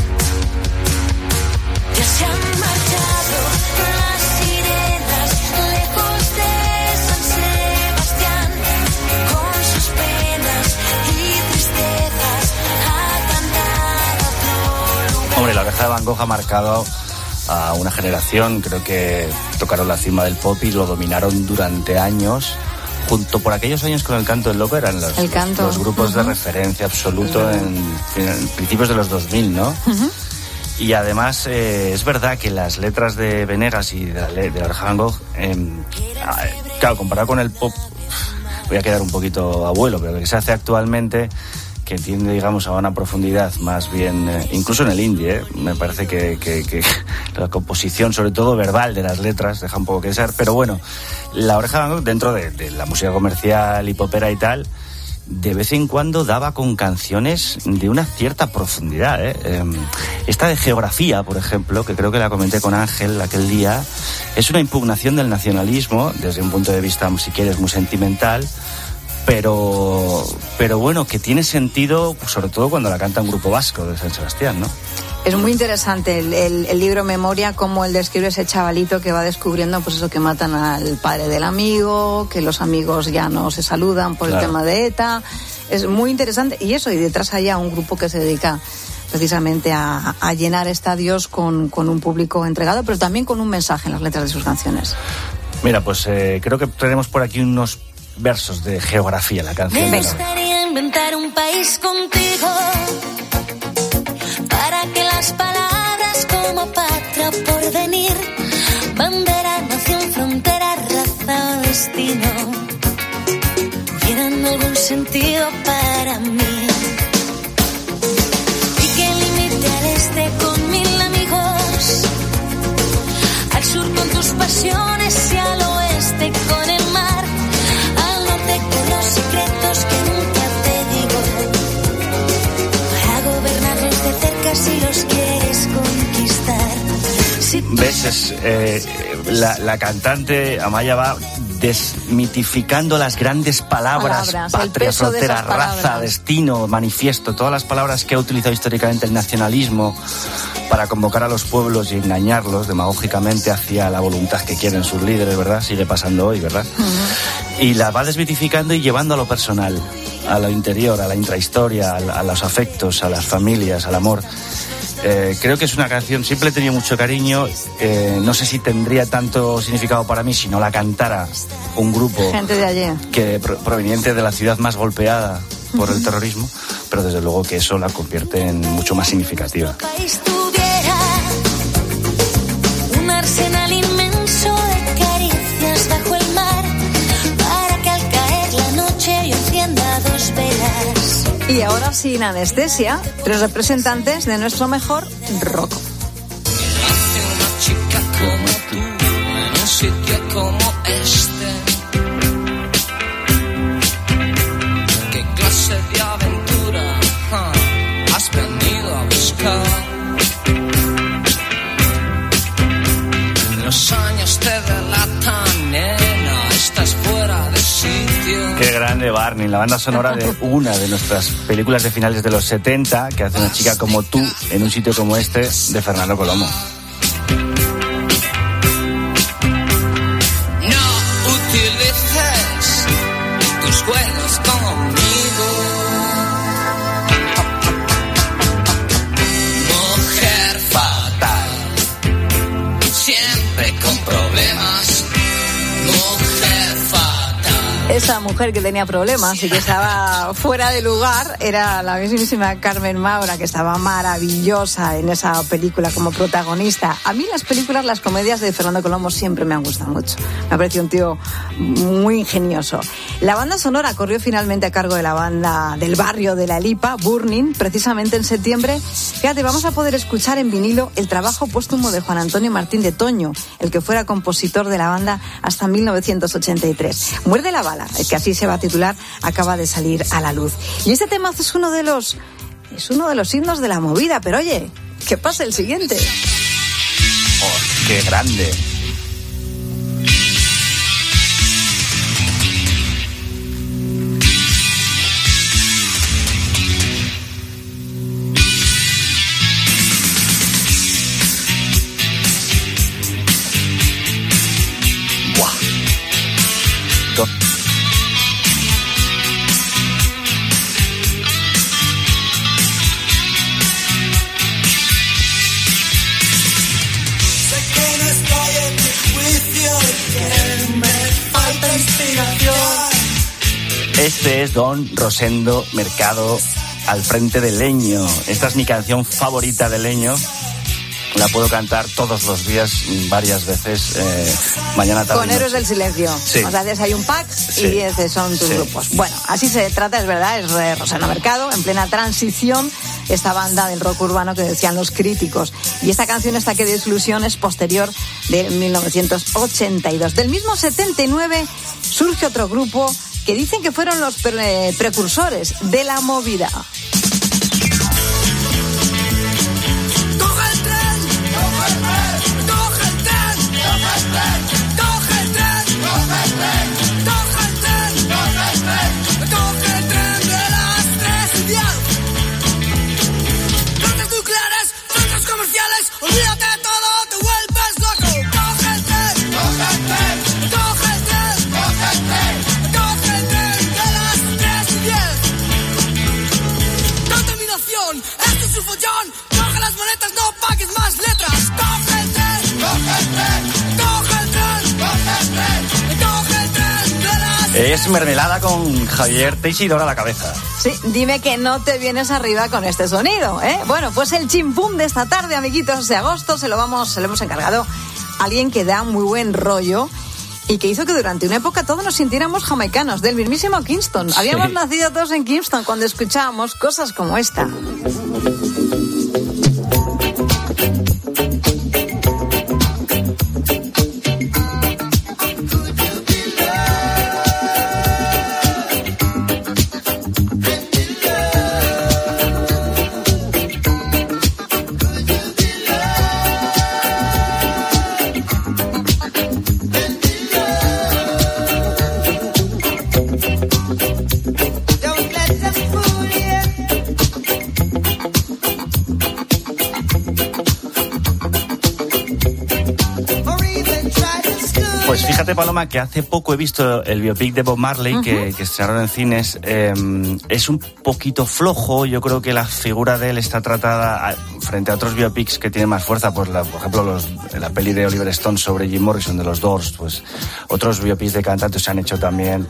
Ya se han marchado las sirenas lejos de San Sebastián, con sus penas y tristezas a cantar a otro lugar. Hombre, La Oreja de Van Gogh ha marcado a una generación. Creo que tocaron la cima del pop y lo dominaron durante años, junto por aquellos años con el Canto del Loco. Eran los grupos de referencia absoluto en principios de los 2000, ¿no? Y además es verdad que las letras de Venegas y de La Oreja de Van Gogh, claro, comparado con el pop, voy a quedar un poquito abuelo, pero lo que se hace actualmente, que tiende, digamos, a una profundidad más bien, incluso en el indie, me parece que la composición, sobre todo verbal, de las letras deja un poco que desear. Pero bueno, La Oreja de Van Gogh, dentro de la música comercial y popera y tal, de vez en cuando daba con canciones de una cierta profundidad, Esta de Geografía, por ejemplo, que creo que la comenté con Ángel aquel día, es una impugnación del nacionalismo desde un punto de vista, si quieres, muy sentimental, pero bueno, que tiene sentido, sobre todo cuando la canta un grupo vasco de San Sebastián, ¿no? Es muy interesante el libro Memoria, cómo él describe ese chavalito que va descubriendo, pues eso, que matan al padre del amigo, que los amigos ya no se saludan por el tema de ETA. Es muy interesante, y eso, y detrás hay un grupo que se dedica precisamente a llenar estadios con un público entregado, pero también con un mensaje en las letras de sus canciones. Mira, pues creo que tenemos por aquí unos versos de Geografía, la canción. Me gustaría inventar un país contigo, para que las palabras como patria, porvenir, bandera, nación, frontera, raza o destino hubieran algún sentido para mí. Y que limite al este con 1000 amigos, al sur con tus pasiones y al oeste con el mar, al norte con los secretos que nunca te digo, para gobernarlos de cerca si los quieres conquistar. Si ves, la cantante Amaya va desmitificando las grandes palabras, patria, frontera, raza, destino, manifiesto, todas las palabras que ha utilizado históricamente el nacionalismo para convocar a los pueblos y engañarlos demagógicamente hacia la voluntad que quieren sus líderes, ¿verdad? Sigue pasando hoy, ¿verdad? Uh-huh. Y la va desmitificando y llevando a lo personal, a lo interior, a la intrahistoria, a los afectos, a las familias, al amor. Creo que es una canción, siempre he tenido mucho cariño, no sé si tendría tanto significado para mí si no la cantara un grupo gente de allí, que proveniente de la ciudad más golpeada por el terrorismo, pero desde luego que eso la convierte en mucho más significativa. Un arsenal inmenso de caricias bajo el mar, para que al caer la noche yo encienda 2 velas. Y ahora, sin anestesia, 3 representantes de nuestro mejor rock. Hace una chica como tú en un sitio como este. ¿Qué clase de aventura has venido a buscar? Los años te delatan, nena, estás fuera de sitio. Qué grande Barney, la banda sonora de una de nuestras películas de finales de los 70, que hace una chica como tú en un sitio como este, de Fernando Colomo. No utilices tus juegos conmigo. Mujer fatal, siempre con problemas. Mujer fatal. Esa mujer que tenía problemas y que estaba fuera de lugar era la mismísima Carmen Maura, que estaba maravillosa en esa película como protagonista. A mí las películas, las comedias de Fernando Colomo siempre me han gustado mucho. Me ha parecido un tío muy ingenioso. La banda sonora corrió finalmente a cargo de la banda del barrio de La Lipa, Burning, precisamente en septiembre. Fíjate, vamos a poder escuchar en vinilo el trabajo póstumo de Juan Antonio Martín de Toño, el que fuera compositor de la banda hasta 1983. Muerde la bala, el que así se va a titular, acaba de salir a la luz. Y este tema es uno de los himnos de la movida, pero oye, ¿qué pasa el siguiente? ¡Oh, qué grande! Este es Don Rosendo Mercado al frente de Leño. Esta es mi canción favorita de Leño. La puedo cantar todos los días, varias veces, mañana, tarde. Con Héroes del Silencio. Sí. O sea, hay un pack y 10 son tus grupos. Bueno, así se trata, es verdad, es Rosendo Mercado, en plena transición, esta banda del rock urbano que decían los críticos. Y esta canción, esta que de Desilusión, es posterior de 1982. Del mismo 79 surge otro grupo que dicen que fueron los precursores de la movida. Olvídate de todo, te vuelves loco. Coge el tren, coge el tren, coge el tren, coge el tren, coge el tren de las 3:10. Contaminación, esto es un follón. Coge las monedas, no pagues más letras. Coge el tren, coge el tren, coge el tren, coge el tren, coge el tren de las... Es mermelada con Javier Teixidor a la cabeza. Sí, dime que no te vienes arriba con este sonido, ¿eh? Bueno, pues el chimpún de esta tarde, amiguitos, de agosto, se lo hemos encargado a alguien que da muy buen rollo y que hizo que durante una época todos nos sintiéramos jamaicanos, del mismísimo Kingston. Sí. Habíamos nacido todos en Kingston cuando escuchábamos cosas como esta. Pues fíjate, Paloma, que hace poco he visto el biopic de Bob Marley que estrenaron en cines. Es un poquito flojo. Yo creo que la figura de él está tratada frente a otros biopics que tienen más fuerza. Pues por ejemplo, la peli de Oliver Stone sobre Jim Morrison de los Doors. Pues otros biopics de cantantes se han hecho también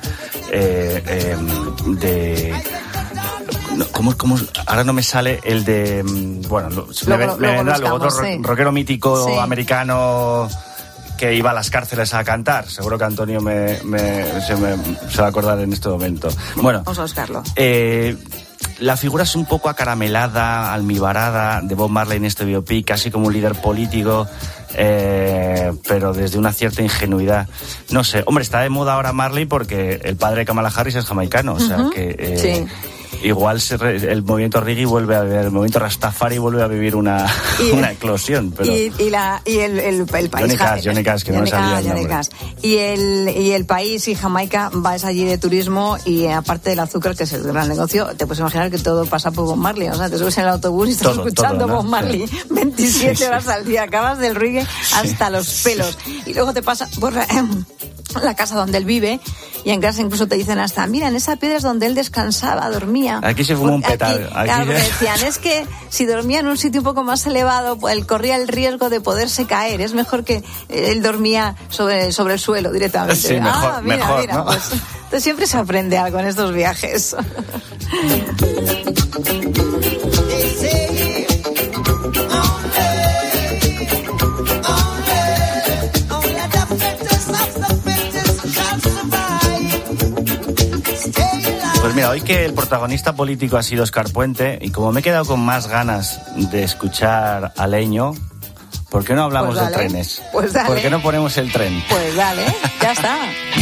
¿Cómo? Ahora no me sale el de... Bueno, me vendrá luego otro rockero mítico americano que iba a las cárceles a cantar. Seguro que Antonio se va a acordar en este momento. Bueno, vamos a buscarlo. La figura es un poco acaramelada, almibarada de Bob Marley en este biopic, casi como un líder político, pero desde una cierta ingenuidad. No sé, hombre, está de moda ahora Marley porque el padre de Kamala Harris es jamaicano, o sea que... sí. Igual el movimiento reggae el movimiento Rastafari vuelve a vivir una eclosión. Pero... Y el país... Johnny Cash, que no me salía el nombre. Y el país y Jamaica vas allí de turismo y aparte del azúcar, que es el gran negocio, te puedes imaginar que todo pasa por Bob Marley. O sea, te subes en el autobús y estás escuchando todo, ¿no? Bob Marley 27 horas al día. Acabas del reggae hasta los pelos. Y luego te pasa por la casa donde él vive y en casa incluso te dicen hasta, mira, en esa piedra es donde él descansaba, dormía. Aquí se fumó un petardo. Claro, decían, es que si dormía en un sitio un poco más elevado, pues él corría el riesgo de poderse caer. Es mejor que él dormía sobre el suelo directamente. Sí, mejor, mira, ¿no? Pues, entonces siempre se aprende algo en estos viajes. Pues mira, hoy que el protagonista político ha sido Óscar Puente, y como me he quedado con más ganas de escuchar a Leño, ¿por qué no hablamos de trenes? Pues dale. ¿Por qué no ponemos el tren? Pues dale, ya está.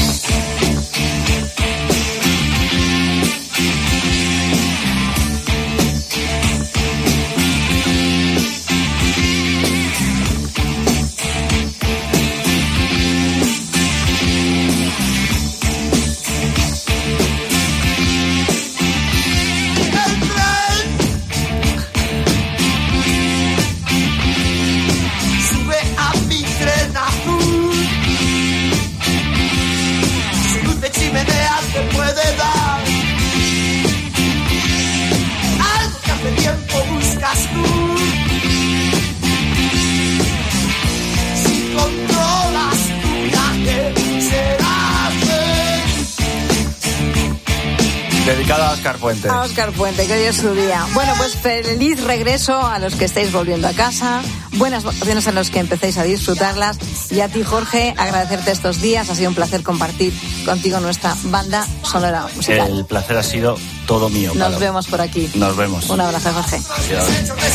Dedicado a Óscar Puente. A Óscar Puente, que hoy es su día. Bueno, pues feliz regreso a los que estáis volviendo a casa. Buenas vacaciones a los que empecéis a disfrutarlas. Y a ti, Jorge, agradecerte estos días. Ha sido un placer compartir contigo nuestra banda sonora musical. El placer ha sido todo mío. Nos vemos por aquí. Nos vemos. Un abrazo, Jorge. Adiós.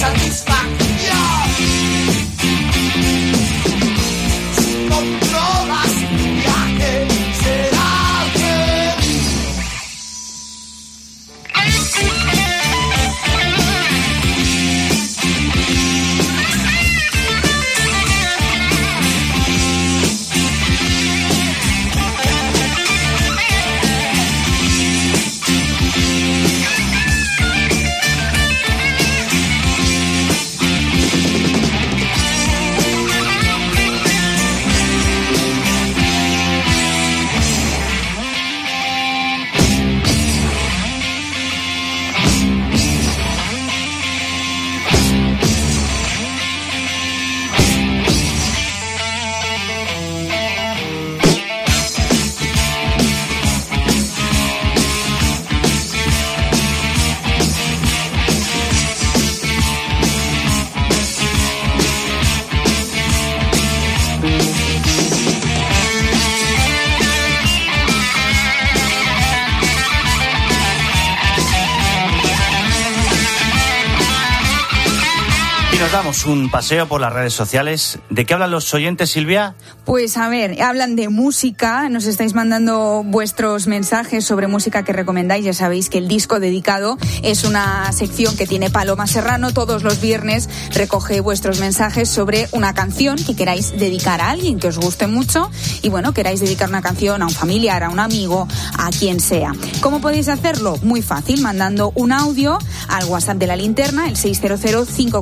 Nos damos un paseo por las redes sociales. ¿De qué hablan los oyentes, Silvia? Pues a ver, hablan de música, nos estáis mandando vuestros mensajes sobre música que recomendáis. Ya sabéis que el disco dedicado es una sección que tiene Paloma Serrano. Todos los viernes recoge vuestros mensajes sobre una canción que queráis dedicar a alguien que os guste mucho y bueno, queráis dedicar una canción a un familiar, a un amigo, a quien sea. ¿Cómo podéis hacerlo? Muy fácil, mandando un audio al WhatsApp de La Linterna, el 600-544-883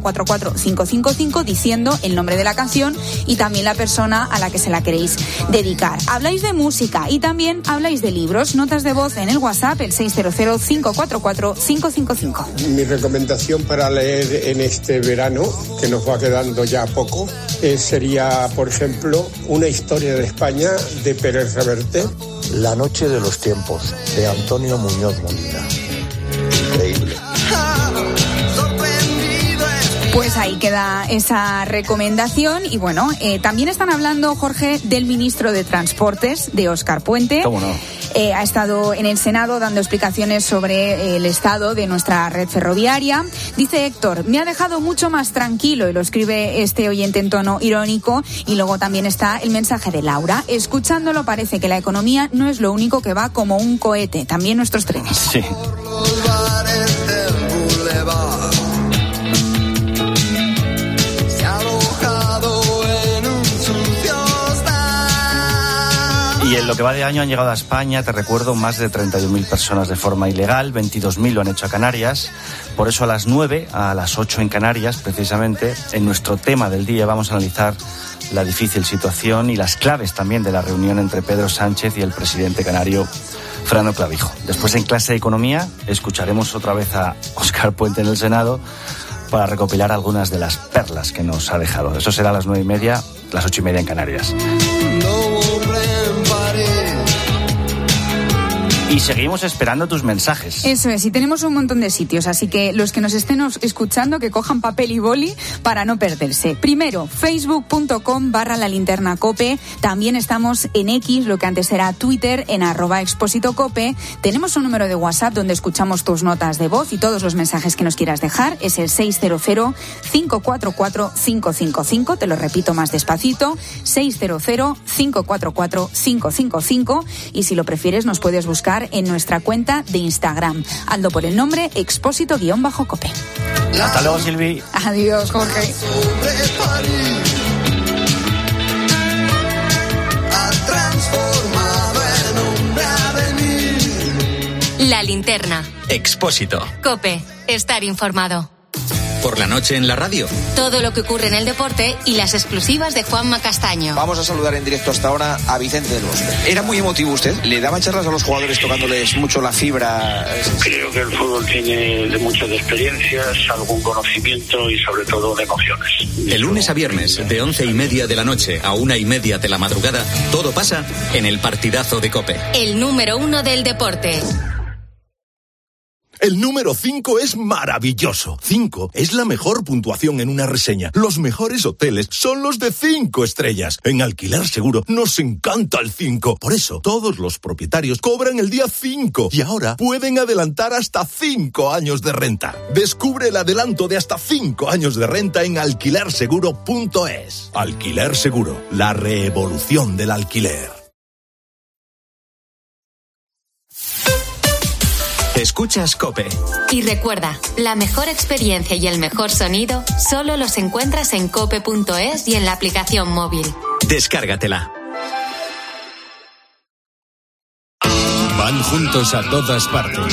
555 diciendo el nombre de la canción y también la persona a la que se la queréis dedicar. Habláis de música y también habláis de libros. Notas de voz en el WhatsApp, el 600-544-555. Mi recomendación para leer en este verano, que nos va quedando ya poco, sería, por ejemplo, Una historia de España de Pérez Reverte. La noche de los tiempos, de Antonio Muñoz Molina. Increíble. Pues ahí queda esa recomendación. Y bueno, también están hablando, Jorge, del ministro de Transportes, de Óscar Puente. ¿Cómo no? Ha estado en el Senado dando explicaciones sobre el estado de nuestra red ferroviaria. Dice Héctor, me ha dejado mucho más tranquilo, y lo escribe este oyente en tono irónico. Y luego también está el mensaje de Laura. Escuchándolo parece que la economía no es lo único que va como un cohete, también nuestros trenes. Sí. Y en lo que va de año han llegado a España, te recuerdo, más de 31.000 personas de forma ilegal, 22.000 lo han hecho a Canarias. Por eso a las 9, a las 8 en Canarias, precisamente, en nuestro tema del día vamos a analizar la difícil situación y las claves también de la reunión entre Pedro Sánchez y el presidente canario Fernando Clavijo. Después, en clase de economía, escucharemos otra vez a Óscar Puente en el Senado para recopilar algunas de las perlas que nos ha dejado. Eso será a las 9:30, las 8:30 en Canarias. Y seguimos esperando tus mensajes. Eso es, y tenemos un montón de sitios, así que los que nos estén escuchando que cojan papel y boli para no perderse. Primero, facebook.com/lalinternacope. También estamos en X, lo que antes era Twitter, en @expósitocope. Tenemos un número de WhatsApp donde escuchamos tus notas de voz y todos los mensajes que nos quieras dejar. Es el 600-544-555. Te lo repito más despacito. 600-544-555. Y si lo prefieres, nos puedes buscar en nuestra cuenta de Instagram. Hazlo por el nombre expósito_cope. Hasta luego, Silvi. Adiós, Jorge. La linterna. Expósito. Cope. Estar informado. Por la noche en la radio. Todo lo que ocurre en el deporte y las exclusivas de Juanma Castaño. Vamos a saludar en directo hasta ahora a Vicente del Bosque. Era muy emotivo usted. ¿Le daba charlas a los jugadores tocándoles mucho la fibra? Creo que el fútbol tiene muchas experiencias, algún conocimiento y sobre todo de emociones. De lunes a viernes, de 11:30 de la noche a 1:30 de la madrugada, todo pasa en el partidazo de COPE. El número 1 del deporte. El número 5 es maravilloso. 5 es la mejor puntuación en una reseña. Los mejores hoteles son los de 5 estrellas. En Alquiler Seguro nos encanta el 5. Por eso, todos los propietarios cobran el día 5 y ahora pueden adelantar hasta 5 años de renta. Descubre el adelanto de hasta 5 años de renta en alquilerseguro.es. Alquiler Seguro, la revolución del alquiler. Escuchas COPE. Y recuerda, la mejor experiencia y el mejor sonido solo los encuentras en cope.es y en la aplicación móvil. Descárgatela. Van juntos a todas partes.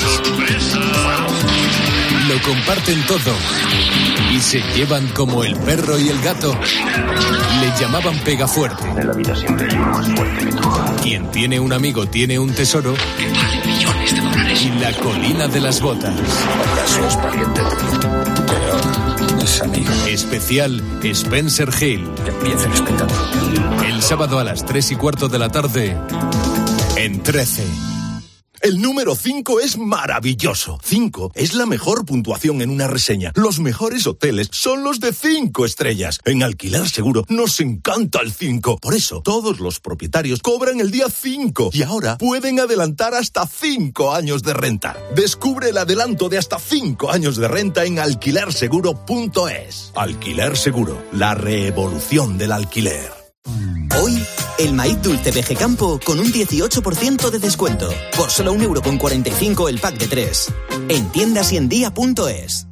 Lo comparten todo. Y se llevan como el perro y el gato. Le llamaban Pegafuerte. En la vida siempre hay uno más fuerte que tú. Quien tiene un amigo tiene un tesoro. Que vale millones de dólares. Y la colina de las botas. ¿Acaso es pariente? Pero es amigo. Especial Spencer Hill. Que empiece el espectáculo. El sábado a las 3:15 de la tarde en 13. El número 5 es maravilloso. 5 es la mejor puntuación en una reseña. Los mejores hoteles son los de 5 estrellas. En Alquiler Seguro nos encanta el 5. Por eso, todos los propietarios cobran el día 5 y ahora pueden adelantar hasta 5 años de renta. Descubre el adelanto de hasta 5 años de renta en alquilerseguro.es. Alquiler Seguro, la revolución del alquiler. Hoy, el maíz dulce Veje Campo con un 18% de descuento. Por solo €1,45 el pack de 3. En tiendas y en día.es.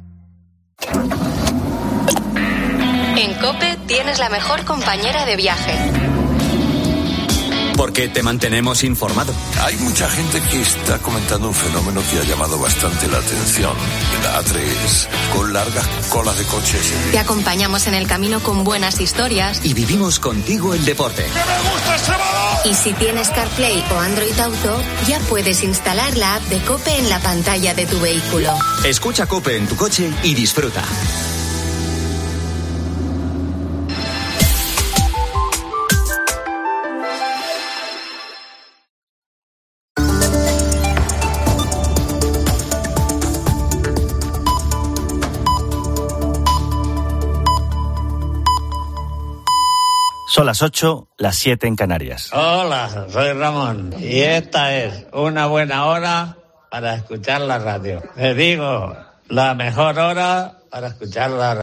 En COPE tienes la mejor compañera de viaje. porque te mantenemos informado. Hay mucha gente que está comentando un fenómeno que ha llamado bastante la atención. La A3, con largas colas de coches. Te acompañamos en el camino con buenas historias. Y vivimos contigo el deporte. ¡Que me gusta ese balón! Y si tienes CarPlay o Android Auto, ya puedes instalar la app de COPE en la pantalla de tu vehículo. Escucha COPE en tu coche y disfruta. Son las 8, las 7 en Canarias. Hola, soy Ramón y esta es una buena hora para escuchar la radio. Te digo, la mejor hora para escuchar la radio.